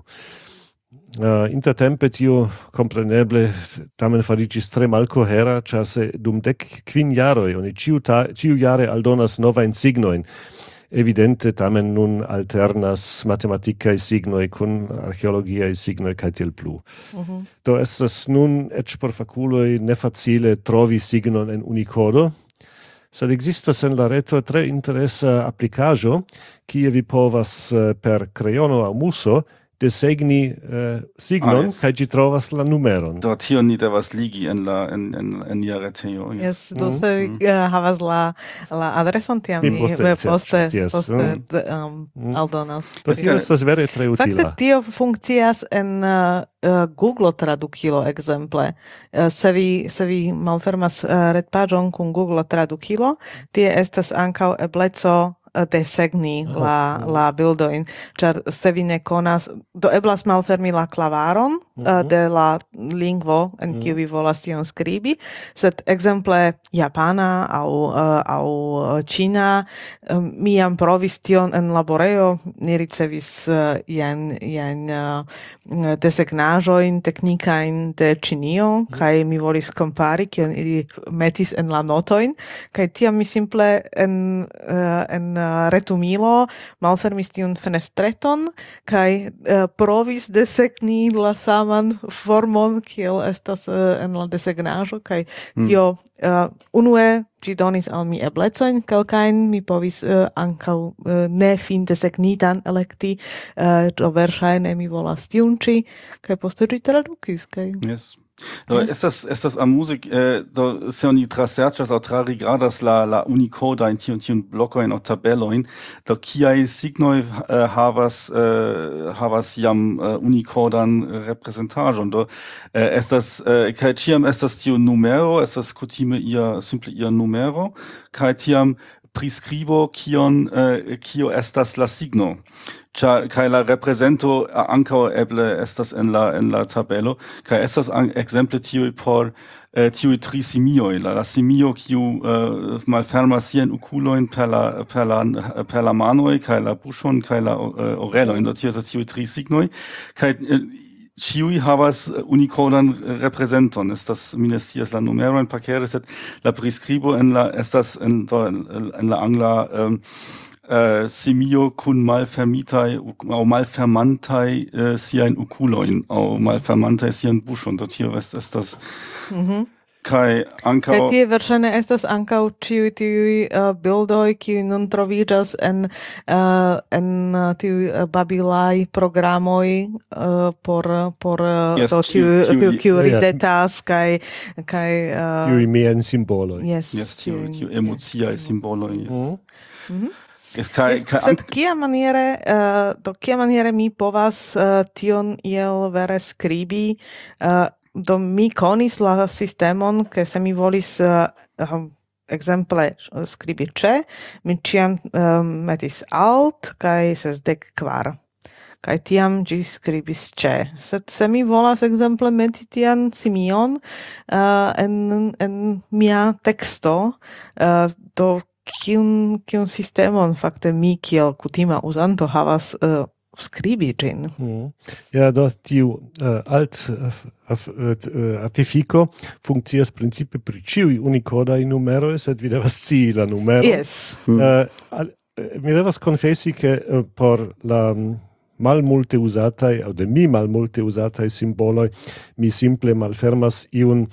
Uh, intertempe tio compreneble tamen farigis tre malcohera, ĉar se dum dek kvin jaroj oni ĉiu ta, ĉiu jare aldonas novajn signojn, evidente tamen nun alternas matematikaj signoj kun archeologiaj signoj kaj tiel plu. Mm-hmm. Do estas nun eĉ por fakuloj nefacile trovi signon en Unikodo, sed existas en la reto tre interesa aplikaĵo, kie vi povas uh, per krejono aŭ muso desegni uh, signon, ah, yes. Kaj ĝi trovas la numeron. Do tio ni devas ligi en la en en en nia retejo. Yes, yes do mm. se mm. uh, havas la la adreson tiam mi poste poste, yes. poste mm. um, mm. aldonas. Do tio estas vere tre utila. Fakte tio funkcias en uh, uh, Google Tradukilo ekzemple. Uh, se vi se vi malfermas uh, retpaĝon kun Google Tradukilo, tie estas ankaŭ ebleco desegni la, la bildoin, ĉar se vi ne konas, do eblas malfermi la klavaron mm-hmm. uh, de la lingvo en mm-hmm. kiu vi volas tion skribi, sed ekzemple japana aŭ uh, aŭ ĉina, um, mi jam provis tion en laborejo, ni ricevis uh, jen jen uh, desegnaĵojn teknikajn de Ĉinio, mm-hmm. kaj mi volis kompari kion ili metis en la notojn, kaj tiam mi simple en uh, en retumilo malfermis tiun fenestreton kaj uh, provis desegni la saman formon kiel estas uh, en la desegnaĵo kaj tio uh, unue ĝi donis al mi eblecojn kelkajn, mi povis uh, ankaŭ uh, ne fin desegnitan elekti, uh, do verŝajne mi volas tiun ĉi kaj poste ĝi tradukis kaj yes. Do yes. estas estas amusik äh, do se oni traserĉas aŭ trarigardas la la Unikoda in tiun tiun blokojn aŭ tabelojn, do kiaj signoj äh, havas äh, havas jam äh, Unikodan reprezentaĵon, do äh, estas äh, kaj ĉiam estas tiu numero, estas kutime ia simple ia numero, kaj tiam priskribo kion äh, kio estas la signo. Ĉar kaj la reprezento ankaŭ eble estas en la en la tabelo, kaj estas ekzemple tiuj por uh, tiuj tri simioj, la, la simio kiu uh, malfermas siajn okulojn per la per la per la manoj kaj la buŝon kaj la uh, orelojn, do tio estas tiuj tri signoj, kaj uh, ĉiuj havas Unikodan reprezenton, estas mi ne scias la numerojn parkere, sed la priskribo en la estas en, en la angla um, Uh, simio kun malfermitaj aŭ malfermantaj uh, siajn okulojn aŭ malfermantaj sian buŝon, do tio estas mm-hmm. kaj ankaŭ kaj tie verŝajne estas ankaŭ ĉiuj tiuj uh, bildoj kiuj nun troviĝas en uh, en uh, tiuj uh, babilaj programoj uh, por por uh, yes, do tiu tiu kiu ridetas kaj kaj uh, tiuj miajn simboloj. Yes, yes tiuj tiuj emociaj simboloj. Mm-hmm. Mm-hmm. Es kai kai sed kia maniere uh, do kia maniere mi povas uh, tion iel vere skribi, uh, do mi konis la sistemon ke se mi volis uh, um, ekzemple skribi ĉe, mi ĉiam um, metis alt kaj sesdek kvar kaj tiam ĝi skribis ĉe, sed se mi volas ekzemple meti tian simion uh, en en mia teksto, uh, do kiun kiun sistemon fakte mi kiel kutima uzanto havas uh, skribi ĝin. Mm. Ja, do tiu uh, alt uh, uh, artifiko funkcias principe pri ĉiuj Unikodaj numeroj, sed vi devas scii la numero. Yes. Mm. Uh, al, mi devas konfesi ke uh, por la um, malmulte uzataj aŭ de mi malmulte uzataj simboloj mi simple malfermas iun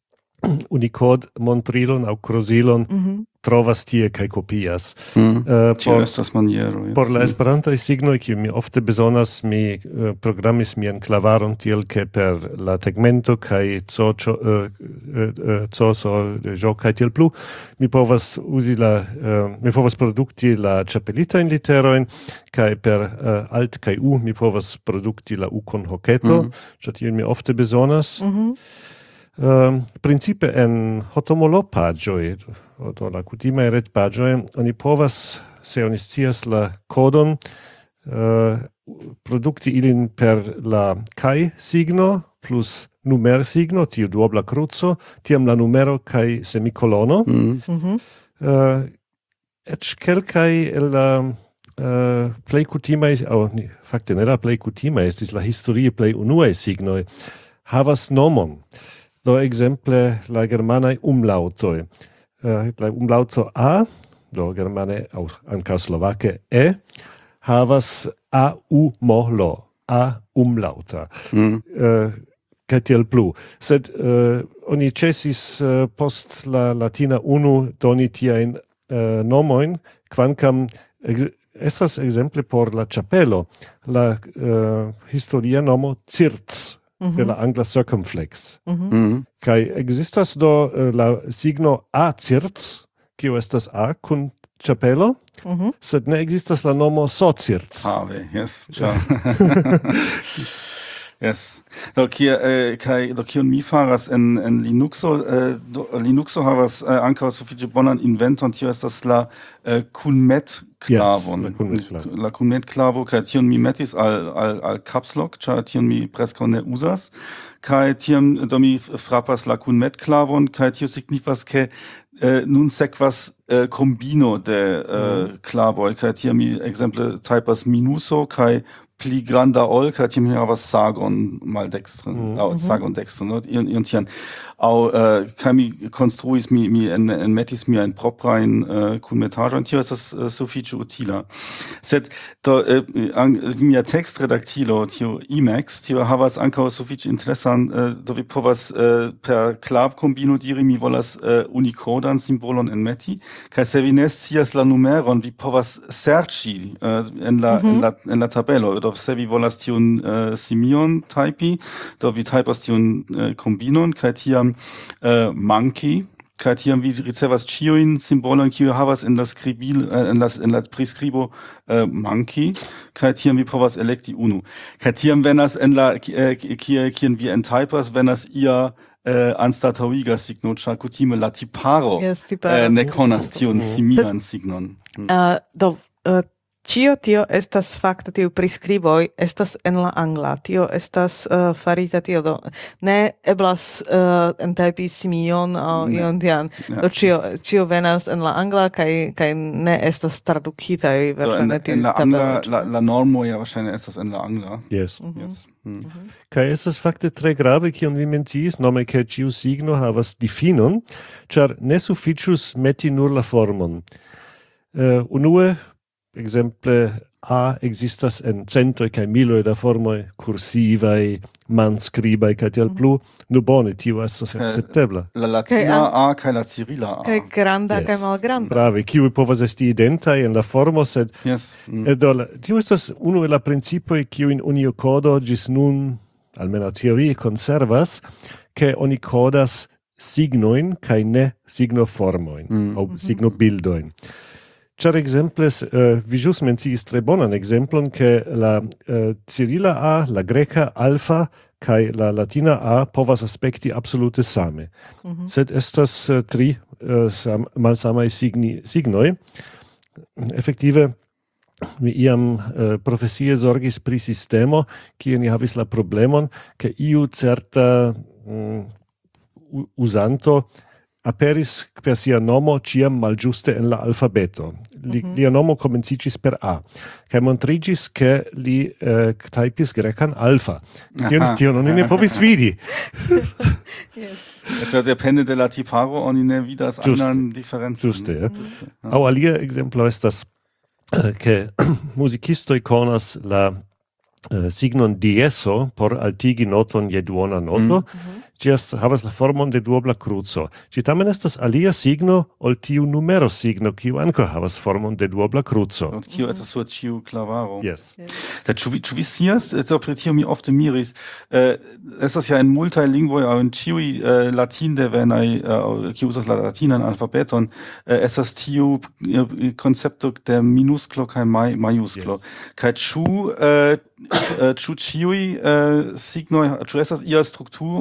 Unicode montrilon aŭ crozilon mm-hmm. trovas tie kaj kopias. Mm. Uh, por, estas maniero. Por la esperantaj signoj, kiu mi ofte bezonas, mi uh, programis mian klavaron tiel ke per la tegmento kaj co co uh, uh, co so jo kaj tiel plu, mi povas uzi la uh, mi povas produkti la ĉapelitajn literojn kaj per uh, alt kaj u mi povas produkti la u kun hoketo, ĉar mm. tion mi ofte bezonas. Mm-hmm. Uh, principe en hotomolopagioi, do la kutime retpagioi, oni povas, se oni scias la kodon, uh, produkti ilin per la kai signo plus numer signo, tiu duobla cruzo, tiam la numero kai semicolono. Mm. Mhm. Uh, ec kelkai el la uh, plei kutimai, au ni, fakte ne la plei kutimai, estis la historie plei unuae signoi, havas nomon. Do exemple la germanai umlautoi. Uh, la umlauto A, do germane au anca slovake E, havas A U mohlo, A umlauta. Mm. Uh, Kaj tiel plu. Sed uh, oni cesis uh, post la latina unu doni tiain uh, nomoin, kvankam ex estas exemple por la chapelo, la uh, historia nomo circ, Mhm. de la angla circumflex. Mhm. Mm. Kaj existas do uh, la signo A circ, kio estas A kun chapelo, Mhm. sed ne existas la nomo so circ. Have, yes, ciao. Yes. Do kia eh, kai do kion mi faras en en Linuxo eh, do, Linuxo havas eh, ankaŭ sufiĉe bonan inventon, tio estas la eh, kunmet klavon. Yes, la kunmet klavo. La kunmet klavo kaj tion mi metis al al al caps lock, ĉar tion mi preskaŭ ne uzas. Kaj tiam do mi frapas la kunmet klavon kaj tio signifas ke eh, nun sekvas eh, kombino de eh, klavoj kaj tiam mi ekzemple typas minuso kaj pli granda ol, kaj tiam mi havas sagon maldekstren, Mm. aŭ sagon dekstren, no? Ion ion tian. Aŭ uh, kaj mi konstruis mi mi en enmetis miajn proprajn uh, kunmetaĵojn, tio estas uh, sufiĉe utila. Sed do uh, an, mia tekstredaktilo, tio Emacs, tio havas ankaŭ sufiĉe interesan, uh, do vi povas uh, per klavkombino diri mi volas uh, Unikodan simbolon enmeti, kaj se vi ne scias la numeron, vi povas serĉi uh, en la en la en la tabelo. Do se vi volas tiun uh, simion typi, do vi typas tiun uh, kombinon, kaj tiam uh, manki, kaj tiam vi ricevas ĉiujn simbolojn, kiuj havas en la skribil, uh, en la en la priskribo uh, manki, kaj tiam vi povas elekti unu. Kaj tiam venas en la uh, kie kien vi entypas, venas ia uh, anstataŭiga signo, ĉar kutime la tiparo Yes, tiparo. uh, ne konas tiun simian signon. Mm. Uh, do, uh, Cio tio estas fakte tiu priskriboj estas en la angla. Tio estas uh, farita tio do ne eblas uh, entypi simion aŭ ion tian. Ja. Do cio cio venas en la angla kaj kaj ne estas tradukitaj So, en, verŝajne en la tabeloj. angla, la, la normo ja wahrscheinlich estas en la angla. Yes. Yes. Mm. Kaj estas fakte tre grave, kion vi menciis, nome ke ĉiu signo havas difinon, ĉar ne sufiĉus meti nur la formon. Uh, unue, exemple, A existas en centoj kaj miloj da formoj, kursivaj, manskribaj kaj tiel plu. Nu bone, tio estas akceptebla. La latina Kaj A kaj la cirila A. Kaj granda Yes. kaj malgranda. Brave, kiuj povas esti identaj en la formo, sed Yes. Mm. eh, do, la- tio estas unu el la principoj kiujn Unikodo ĝis nun, almeno teorie, konservas, ke oni kodas signojn kaj ne signoformojn Mm. aŭ signobildojn. Ĉar exemples, uh, vi ĵus menciis tre bonan ekzemplon, ke la uh, cirila A, la greka alfa kaj la latina A povas aspekti absolute same. Sed estas uh, tri uh, sam, malsamaj signi, signoj. Efektive, mi iam uh, profesie zorgis pri sistemo, kie ni havis la problemon, ke iu certa mm, u- uzanto aperis per sia nomo ciam malgiuste en la alfabeto. Li, lia nomo comencicis per A. Kaj montrigis ke li uh, typis grekan alfa. Tion, Aha. tion oni ne povis vidi. Yes. Etwa depende de la tiparo, oni ne vidas Giuste. anderen Differenzen. Giuste, ja. Aŭ alia ekzemplo estas eh, ke muzikistoj konas la eh, signon dieso por altigi noton je duona noto. Ĝi est- havas la formon de duobla kruco. Ĝi tamen estas alia signo ol tiu numero signo, kiu ankaŭ havas formon de duobla kruco. Und kio estas sur ĉiu klavaro. Yes. Da ĉu vi ĉu vi scias, so pri tio mi ofte miris, eh, estas ja en multaj lingvoj aŭ en ĉiuj eh, latindevenaj, eh, kiu uzas la latinan alfabeton, eh, estas tiu eh, koncepto de minusklo kaj maj, majusklo. Kaj ĉu eh, eh, ĉu ĉiuj eh, signoj, ĉu estas ia strukturo inter tiuj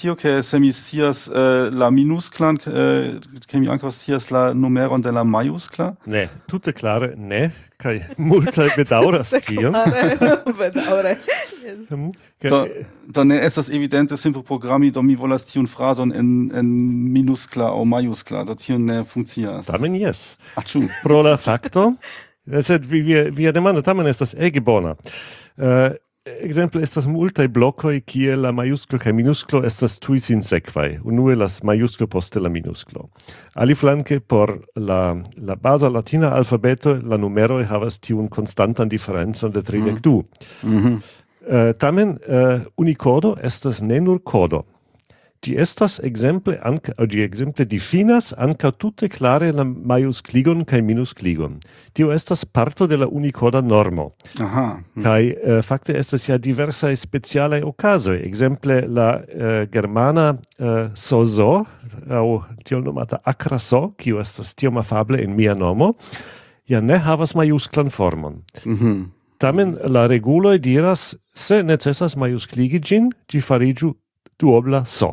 tio che semisias uh, la minusclan uh, che mi anche sias la numeron de la maiuscla? Ne, tutte clare ne, kai multa bedauras tion. Bedaure. Yes. Hm, Do, kai- do ne estas evidente simple programmi do mi volas tiun frazon en, en minuscla o maiuscla, do tion ne funkcias. Tamen yes. Aĉu. Pro la facto, sed vi, via, via demando tamen estas ege bona. Uh, exemple estas multaj blokoj kie la maiusclo kaj minusklo estas tuj sinsekvaj. Unue las maiusclo poste la minusklo. Aliflanke por la, la baza latina alfabeto la numeroj havas tiun konstantan diferencon de tridek du. Mhm. Uh, tamen uh, Unicodo estas ne nur kodo. Gi estas exemple anca, o gi exemple definas anca tutte clare la maiuscligon kai minuskligon. Tio estas parto de la Unicoda normo. Aha. Hm. Kai uh, fakte estas ja diversaj specialaj okazoj. Exemple la uh, germana uh, sozo aŭ tiel nomata akra so, kiu estas tiom afable en mia nomo, ja ne havas maiusklan formon. Mhm. Tamen la reguloj diras, se necesas maiuskligi ĝin, ĝi fariĝu duobla so.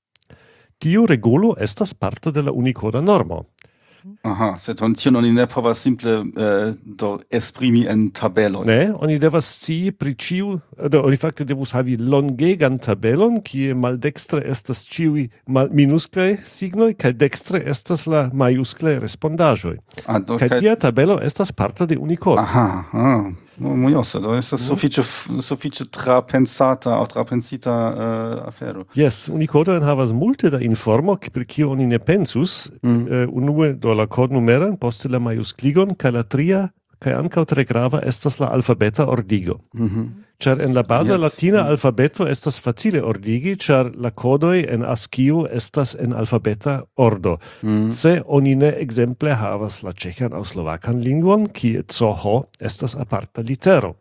Tiu regulo estas parto de la Unicoda normo. Aha, sed on tion oni ne povas simple uh, do esprimi en tabelon. Ne, oni devas scii pri ĉiu, do oni fakte devus havi longegan tabelon, kie maldextre estas ĉiuj mal minusklaj signoj, kaj dextre estas la maiusklaj respondaĵoj. Ah, do, Kaj kaj- tia tabelo estas parto de Unicoda. Aha, ah, no, mojosa, do estas sufiĉe sufiĉe trapensata aŭ trapensita uh, afero. Yes, Unicoda havas multe da informo, ki- pri kio oni ne pensus, eh, unue do la kodnumeron, poste la maiuskligon, kaj la tria, kaj ankaŭ tre grava estas la alfabeta ordigo. Ĉar en la baza Yes. latina alfabeto estas facile ordigi, ĉar la kodoj en ASCII estas en alfabeta ordo. Se oni ne ekzemple havas la ĉeĥan aŭ slovakan lingvon, kie C H estas aparta litero.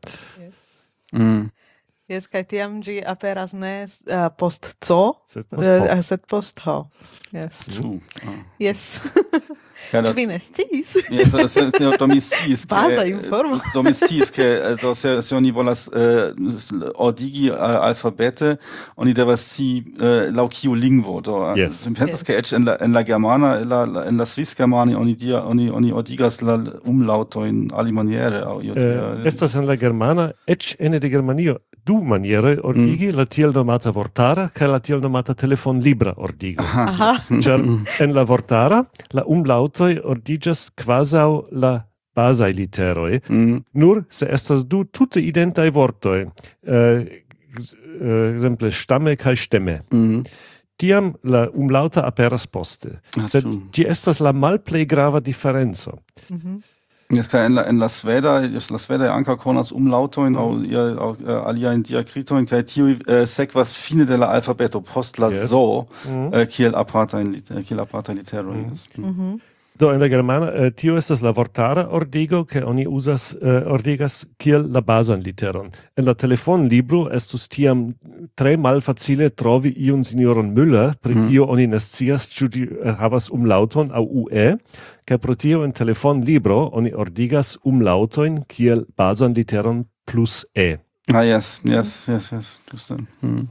Mm. Yes, kaj tiam ĝi aperas ne uh, post C, Sed post H. uh, sed post H. Yes. Ĉu? Ah. Yes. Kaj la- Ĉu vi ne sciis? Ja, do, se, do, do mi sciis, ke- Baza informo. Do mi sciis, ke eh, do, se, se oni volas uh, ordigi uh, alfabete, oni devas scii uh, laŭ kiu lingvo. Do, uh, Yes. Mi pensas, Yes. ke eĉ en la, en la germana, en la, la, en la svisgermane oni, dia, oni, oni ordigas la umlaŭtojn alimaniere. aŭ io tia. Eh, estas en la germana, eĉ ene de Germanio, du manieroj ordigi, la tiel nomata vortara kaj la tiel nomata telefonlibra ordigo. Aha. Ĉar en la vortara la umlaŭtoj ordiĝas kvazaŭ la bazaj literoj, Mm. nur se estas du tute identaj vortoj, eh, ex- eh, ekzemple ŝtame kaj ŝteme. Mm. Tiam la umlauta aperas poste. Ah, Sed true. ĝi estas la malplej grava diferenco. Yes, kaj en la, en la sveda, just la sveda ankaŭ konas umlaŭtojn aŭ ia aŭ uh, aliajn diakritojn, kaj tiuj uh, sekvas fine de la alfabeto post la Yes. zo, uh, kiel apartajn lit- eh, kiel apartaj literoj. Yes. Mm. Do en la germana eh, tio estas la vortara ordigo ke oni uzas eh, ordigas kiel la bazan literon. En la telefonlibro estus tiam tre malfacile trovi iun sinjoron Müller, pri kio oni ne scias ĉu ĝi eh, havas umlaŭton aŭ ue, kaj pro tio en telefonlibro oni ordigas umlaŭtojn kiel bazan literon plus e. Ah, yes, yes, yes, yes. Juste. Mm.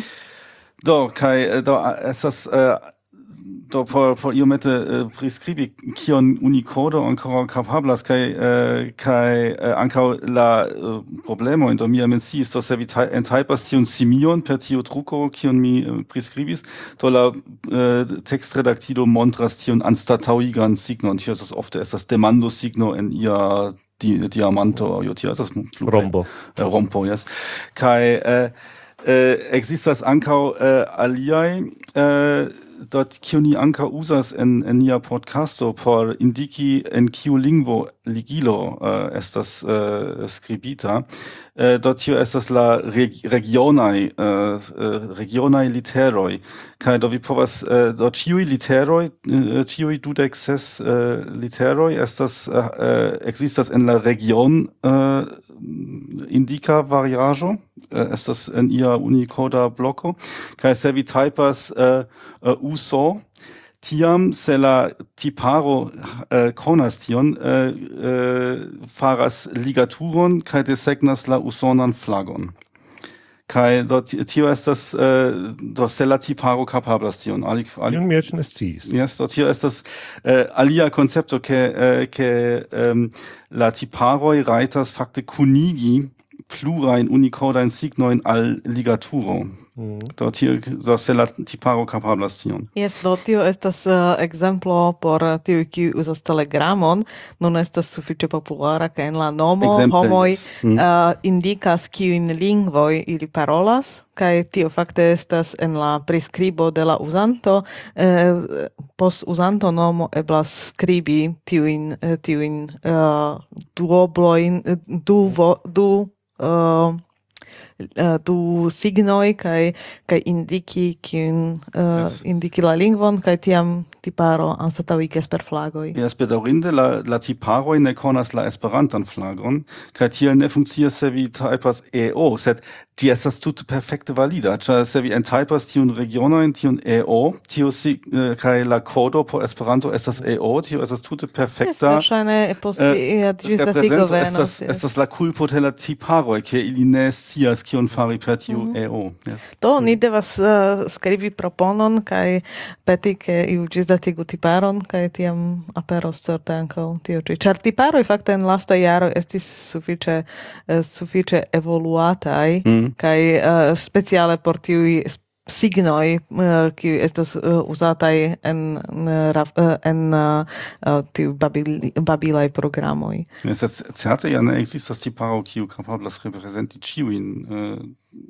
Do, kaj eh, do ah, estas uh, do por por iomete uh, priskribi kion Unicodo ankoraŭ kapablas kaj uh, kaj uh, ankaŭ la uh, problemo do mia menciis, do se vi taj- entajpas tiun simion per tiu truko kion mi uh, priskribis, do la uh, tekstredaktido montras tiun anstataŭigan signon, tio estas ofte estas demando signo en ia di, diamanto aŭ io tio estas pluraj. Rombo. Uh, rompo, yes. Kai uh, uh, existas ankaŭ uh, aliaj uh, dort kiu ni ankaŭ uzas en en nia podcasto por indiki en kiu lingvo ligilo uh, estas uh, skribita. Uh, dort tio estas la reg regionaj uh, uh, regionaj literoj. Kaj do vi povas uh, do ĉiuj literoj, uh, ĉiuj dudek ses uh, literoj estas uh, uh, ekzistas en la region uh, indika variaĵo, uh, estas en ia Unicoda bloko, kaj se vi tajpas uh, uh, uso, tiam se la tiparo uh, konas tion, uh, uh, faras ligaturon kaj desegnas la usonan flagon. kai do tio estas uh, do se la tiparo kapablas tion ali ali Iun mi eĉ ne sciis. yes do tio estas uh, alia koncepto ke uh, ke um, la tiparoj rajtas fakte kunigi plurajn unikodajn signojn al ligaturo. Mm. Do tio do se la tiparo kapablas tion. Yes, do tio estas uh, exemplo por uh, tiu kiu uzas telegramon, nun estas sufiĉe populara ke en la nomo Exemple, homoj yes. mm. uh, indikas kiujn lingvoj ili parolas, kaj tio fakte estas en la priskribo de la uzanto, uh, post uzanto nomo eblas skribi tiujn uh, tiujn uh, duoblojn uh, du vo, du uh, Uh, du signoi kai kai indiki kiun uh, yes. indiki la lingvon kai tiam tiparo anstataŭigas per flagoj. Yes, bedaŭrinde la la tiparoj ne konas la Esperantan flagon, kaj tiel ne funkcias se vi tajpas E O, sed ĝi estas tute perfekte valida, ĉar se vi entajpas tiun regionojn, tiun E O, tio si kaj la kodo por Esperanto estas E O, tio estas tute perfekta. Yes, verŝajne post ia ĝisdatigo venos. Estas estas la kulpo de la tiparoj, ke ili ne scias kion fari per tiu mm-hmm. E O. Yes. Do ni devas uh, skribi proponon kaj peti ke iu ĝisdatigu tiparon kaj tiam aperos certe ankaŭ tio ĉi. Ĉar tiparoj fakte en lasta jaro estis sufiĉe uh, sufiĉe evoluataj mm. kaj uh, speciale por tiuj signoi uh, kiu estas uh, uzataj en uh, en uh, tiu babil, babilaj programoj. Es yes, certe ja ne ekzistas tiparo kiu kapablas reprezenti ĉiujn uh...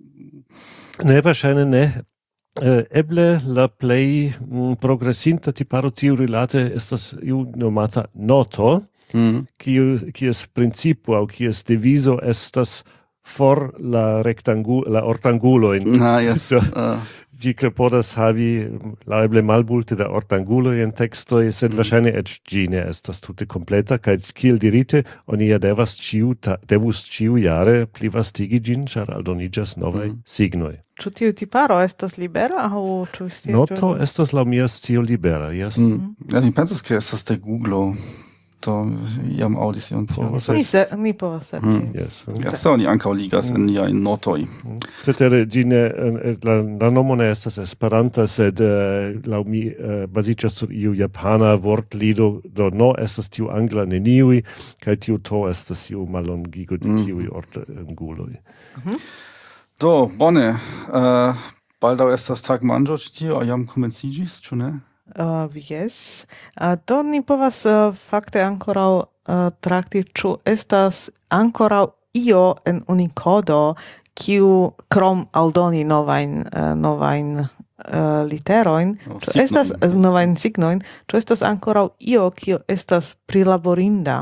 Ne, verŝajne ne. Uh, eble la plej mm, progresinta tiparo tiu rilate estas iu nomata noto, mm. kiu kies principo aŭ kies devizo estas for la rectangulo la ortangulojn. Ah, yes. So, uh. Ĝi klopodas havi laŭeble malmulte da ortanguloj en tekstoj, sed mm. verŝajne eĉ ĝi ne estas tute kompleta, kaj kiel dirite, oni ja devas ĉiu devus ĉiujare plivastigi ĝin, ĉar aldoniĝas novaj mm. signoj. Ĉu tiu tiparo estas libera aŭ ĉu Noto estas laŭ mia scio libera, jes. Mm. Ja, mi pensas ke estas de Googlo. Do iam aŭdis ion tio. Ni se ni povas serĉi. Mm. Yes. Ja, so ni ankaŭ ligas en niaj notoj. Cetere ĝi ne la, la nomo ne estas Esperanta, sed uh, laŭ mi uh, baziĝas sur iu japana vortlido, do no estas tiu angla neniuj, kaj tiu to estas iu mallongigo de tiuj ortanguloj. Mhm. Do, bone. Uh, baldaŭ estas tagmanĝo ĉi tio, jam komenciĝis, ĉu ne? Uh, yes. Uh, do ni povas uh, fakte ankoraŭ uh, trakti, ĉu estas ankoraŭ io en Unikodo, kiu krom aldoni novajn uh, novajn uh, literojn, oh, ĉu estas uh, novajn signojn, ĉu estas ankoraŭ io kiu estas prilaborinda?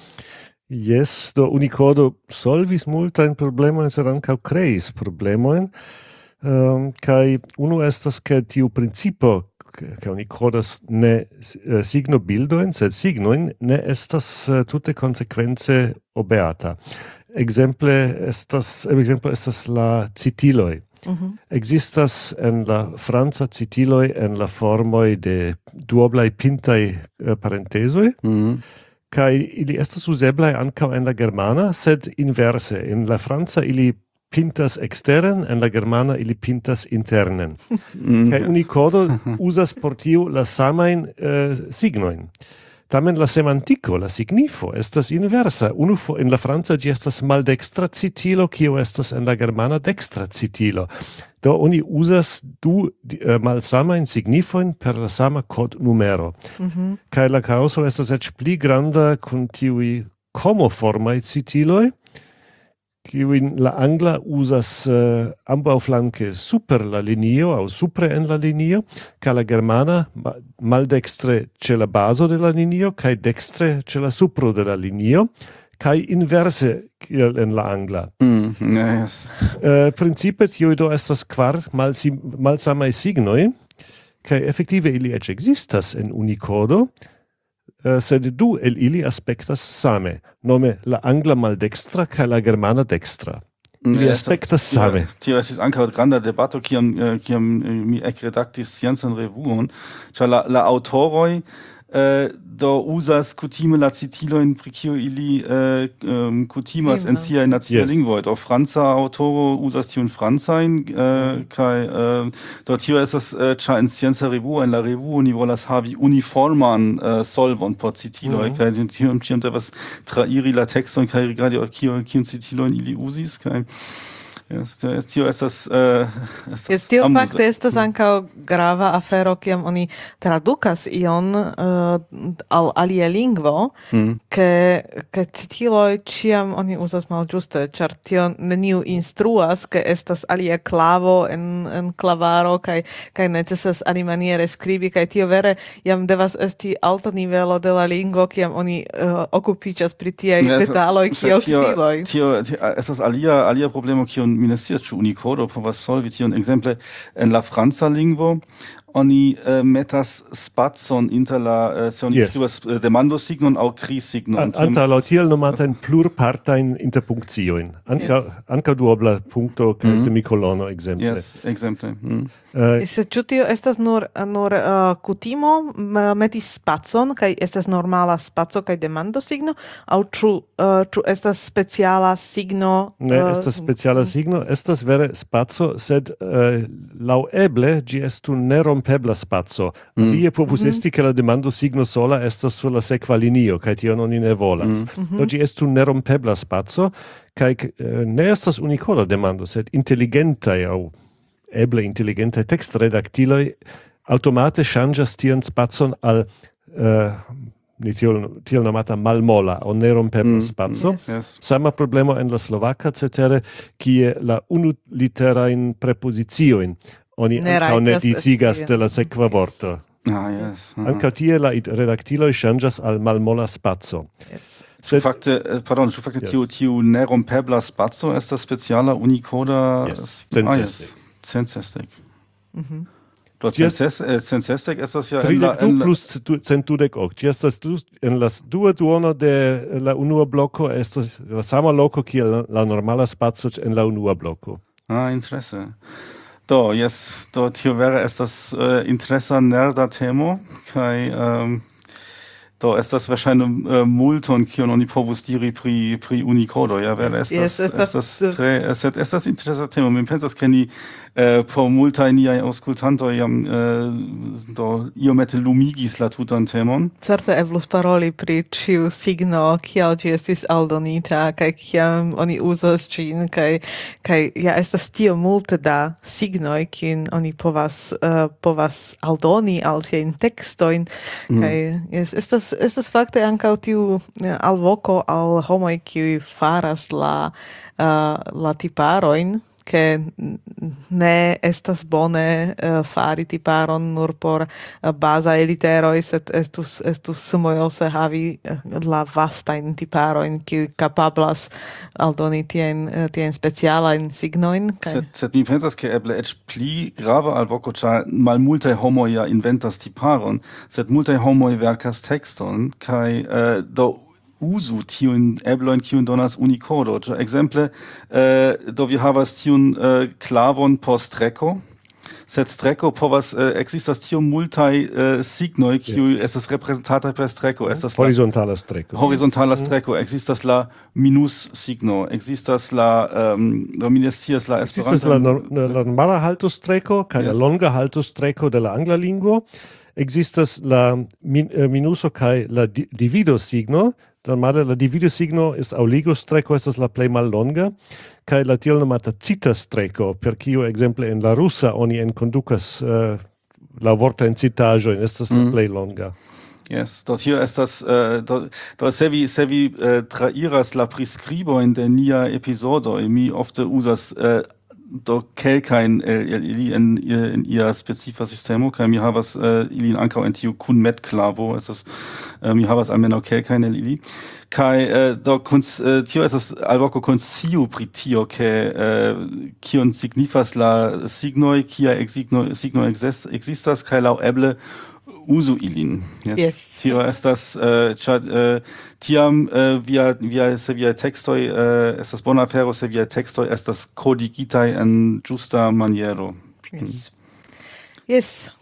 Yes, do Unikodo solvis multajn problemojn, sed ankaŭ kreis problemojn. Um, kaj unu estas ke tiu principo che Unikodas ne uh, signo bildoin, sed signoin ne estas uh, tute consequence obeata. Exemple estas, exemple estas la citiloi. Mm-hmm. Existas en la franca citiloi en la formoi de duoblai pintai uh, parentesoi, mm-hmm. kai ili estas useblai ancau en la germana, sed inverse. En la franca ili pintas exteren, en la germana ili pintas internen. Mm. Kaj Unikodo uzas por tiu la samajn uh, signojn. Tamen la semantiko, la signifo, estas inversa. Unu en la franca ĝi estas maldextra citilo, kio estas en la germana dextra citilo. Do oni uzas du uh, malsamajn signifojn per la sama kodnumero. Mm-hmm. Kaj la kaŭzo estas eĉ pli granda kun tiuj komoformaj citiloj, kiujn la angla uzas uh, ambaŭflanke super la linio aŭ supre en la linio, kaj la germana ma maldextre ĉe la bazo de la linio kaj dekstre ĉe la supro de la linio, kaj inverse kiel en la angla. Mm, yes. uh, principe tiuj do estas kvar malsamaj signoj, kaj efektive ili eĉ ekzistas en Unikodo, Uh, sed du el ili aspektas same, nome la angla maldextra kaj la germana dextra. Ili ja, aspektas same. Tio estis ankaŭ granda debato, kiam, kiam mi ekredaktis Sciencan Revuon, ĉar la, la aŭtoroj uh, do uzas kutime la citilojn pri kio ili uh, um, kutimas en siaj naciaj Yes. lingvoj. Do franca aŭtoro uzas tiun francajn uh, kaj uh, do tio estas uh, ĉar en scienca revuo, en la revuo ni volas havi uniforman uh, solvon por citiloj Mhm. kaj tiam ĉiam devas trairi la tekstojn kaj rigardi kio kiun citilojn ili uzis kaj yes, tio estas uh, estas Yes, tio amuza. fakte estas ankaŭ grava afero, kiam oni tradukas ion uh, al alia lingvo, Mm. ke ke citiloj ĉiam oni uzas malĝuste, ĉar tio neniu instruas, ke estas alia klavo en en klavaro kaj kaj necesas alimaniere skribi, kaj tio vere jam devas esti alta nivelo de la lingvo, kiam oni uh, okupiĝas pri tiaj Ja, to- detaloj sed kiel tio- stiloj. Tio, tio, estas alia, alia problemo, kion mi ne scias, ĉu Unicode povas solvi tion. Ekzemple, en la franca lingvo, oni uh, metas spacon inter la, uh, se oni Yes. skribas uh, demandosignon aŭ krisignon. Antaŭ la tiel nomatajn plurpartajn interpunkciojn. Ankaŭ ankaŭ duobla punkto kaj semikolono ekzemple. Yes, ekzemple. Mm. Eh, Sed ĉu tio estas nur nur uh, kutimo m- meti spacon kaj estas normala spaco kaj demando signo, aŭ ĉu uh, ĉu estas speciala signo? Ne, uh, estas speciala signo, estas vere spaco, sed uh, laŭeble ĝi estu nerompebla spaco. Alie povus esti, ke la demando signo sola estas sur la sekva linio, kaj tion oni ne volas. Do ĝi estu nerompebla spaco, kaj uh, ne estas Unikoda demando, sed inteligentaj aŭ eble inteligentaj tekstredaktiloj automate ŝanĝas tian spacon al uh, ni tiel, tiel nomata malmola aŭ nerompebla spaco. Yes. Sama problemo en la slovaka cetere, kie la unuliterajn prepoziciojn oni Ne ankaŭ ne rajtas disigas esti- de la sekva vorto. Ah, yes. Aha. Ankaŭ tie la it- redaktiloj ŝanĝas al malmola spaco. Yes. Sed Fakte, eh, pardon, ĉu fakte Yes. tiu, tiu nerompebla spaco estas speciala Unicoda? Yes, Ah, cent yes. cent sesdek. Do Ĝi cent ses- eh, cent sesdek estas ja en la... tridek du en la- plus tu- cent dudek ok. Ĝi estas du, en la s- dua duono de la unua bloko estas la sama loko kiel la, la normala spaco en la unua bloko. Ah, interesse. Do, yes, do tio vere estas uh, interesa nerda temo, kai um, do estas wahrscheinlich uh, multon kion oni povus diri pri pri Unicodo, ja, vere estas Yes, estas- estas tre sed estas interesa temo. Mi pensas ke ni uh, por multaj niaj aŭskultantoj jam uh, do iomete lumigis la tutan temon. Certe eblus paroli pri ĉiu signo, kiel ĝi estis aldonita, kaj kiam oni uzas ĝin, kaj kaj ja estas tio multe da signoj, kiujn oni povas uh, povas aldoni al siajn tekstojn, kaj yes, estas estas fakte ankaŭ tiu eh, alvoko al homoj kiuj faras la uh, la tiparojn, ke ne estas bone uh, fari tiparon nur por uh, bazaj literoj, sed estus estus mojose havi uh, la vastajn tiparojn, kiuj kapablas aldoni tien uh, tien specialajn signojn. kaj- Sed, sed mi pensas ke eble eĉ pli grava alvoko, ĉar malmultaj homoj ja inventas tiparon, sed multaj homoj verkas tekston kaj uh, do uzu tiun eblojn kiun donas Unicodo. Ĉar ekzemple uh, do vi havas tiun uh, klavon por streko, sed streko povas uh, ekzistas tiom multaj uh, signoj kiuj estas reprezentataj per streko. Estas la Horizontala streko. horizontala streko, existas la minus signo, existas la um, dominestias la Ekzistas Esperanta. la, nor- la normala haltostreko kaj la Yes. longa haltostreko de la angla lingvo. Ekzistas la min, eh, minuso kaj la di, divido signo. Normale la divido signo es aŭ ligostreko estas la plej mallonga kaj la tiel nomata cita streko, per kiu ekzemple en la rusa oni enkondukas uh, la vortojn citaĵojn, estas la plej longa. Yes, dort hier ist das, äh, dort, dort se vi, se vi äh, trairas la priskribojn de nia epizodoj, mi ofte uzas äh, do kelkajn el el ili en in ia specifa sistemo, kaj mi havas uh, ilin ankaŭ en tiu kun metklavo, estas uh, mi havas almenaŭ kelkajn el ili. Kaj uh, do kun uh, tio estas alvoko konsciu pri tio, ke uh, kion signifas la signoj, kia signo signo ekzistas, kaj laŭeble uzu ilin. Jetzt, Yes. Tio estas uh, ĉar uh, tiam uh, via via se via tekstoj uh, estas bona afero, se via tekstoj estas kodigitaj en ĝusta maniero. Yes. Yes,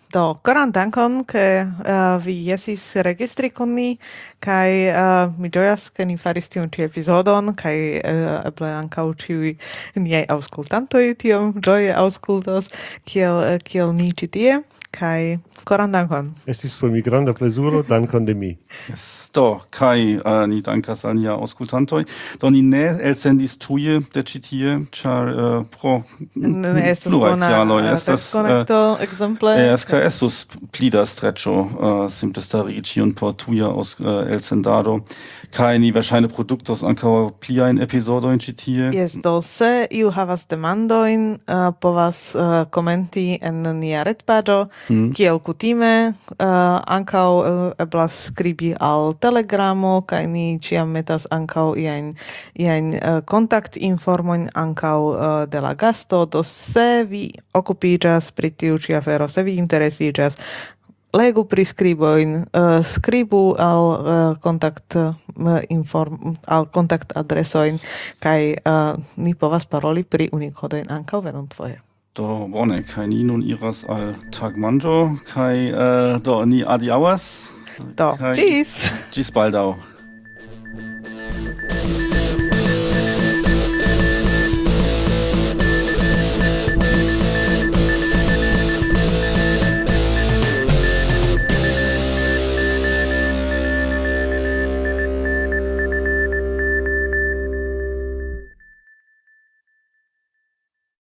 Do, koran dankon, ke uh, vi jesis registri con ni, kai uh, mi gioias ke ni faris tiun ci episodon, kai uh, eble ancau ciui niei auscultantoi tiom gioie auscultos, kiel, uh, kiel ni ci tie, kai koran dankon. Estis por mi granda plezuro, dankon de mi. Yes, do, kai uh, ni dankas al nia auscultantoi. Do, ni ne elsendis tuje de ci tie, char uh, pro Ne estas plurai bona kialoi uh, estas... desconecto exemple. Es kai estus plida stretcho uh, simple starici un por tuja aus uh, elsendado. Kai ni verscheine produktos ancao plia in episodo in ci tie. Yes, do, se iu havas demandoin, uh, povas uh, commenti en nia retpagio, Hmm. kiel kutime, uh, ancau uh, eblas skribi al Telegramo, kai ni ciam metas ancau iain, iain uh, kontakt informoin ancau uh, de la gasto, do se vi occupigas pri tiu ci afero, se vi interesigas, legu priscriboin, uh, skribu al uh, kontakt uh, inform al kontakt adresoin, kai uh, ni povas paroli pri Unicodoin ancau venontfoje. Do, bone, kai ni nun iras al tagmanĝo, kai uh, do, ni adiaŭas. Do, Kai- ĝis! Gis baldau.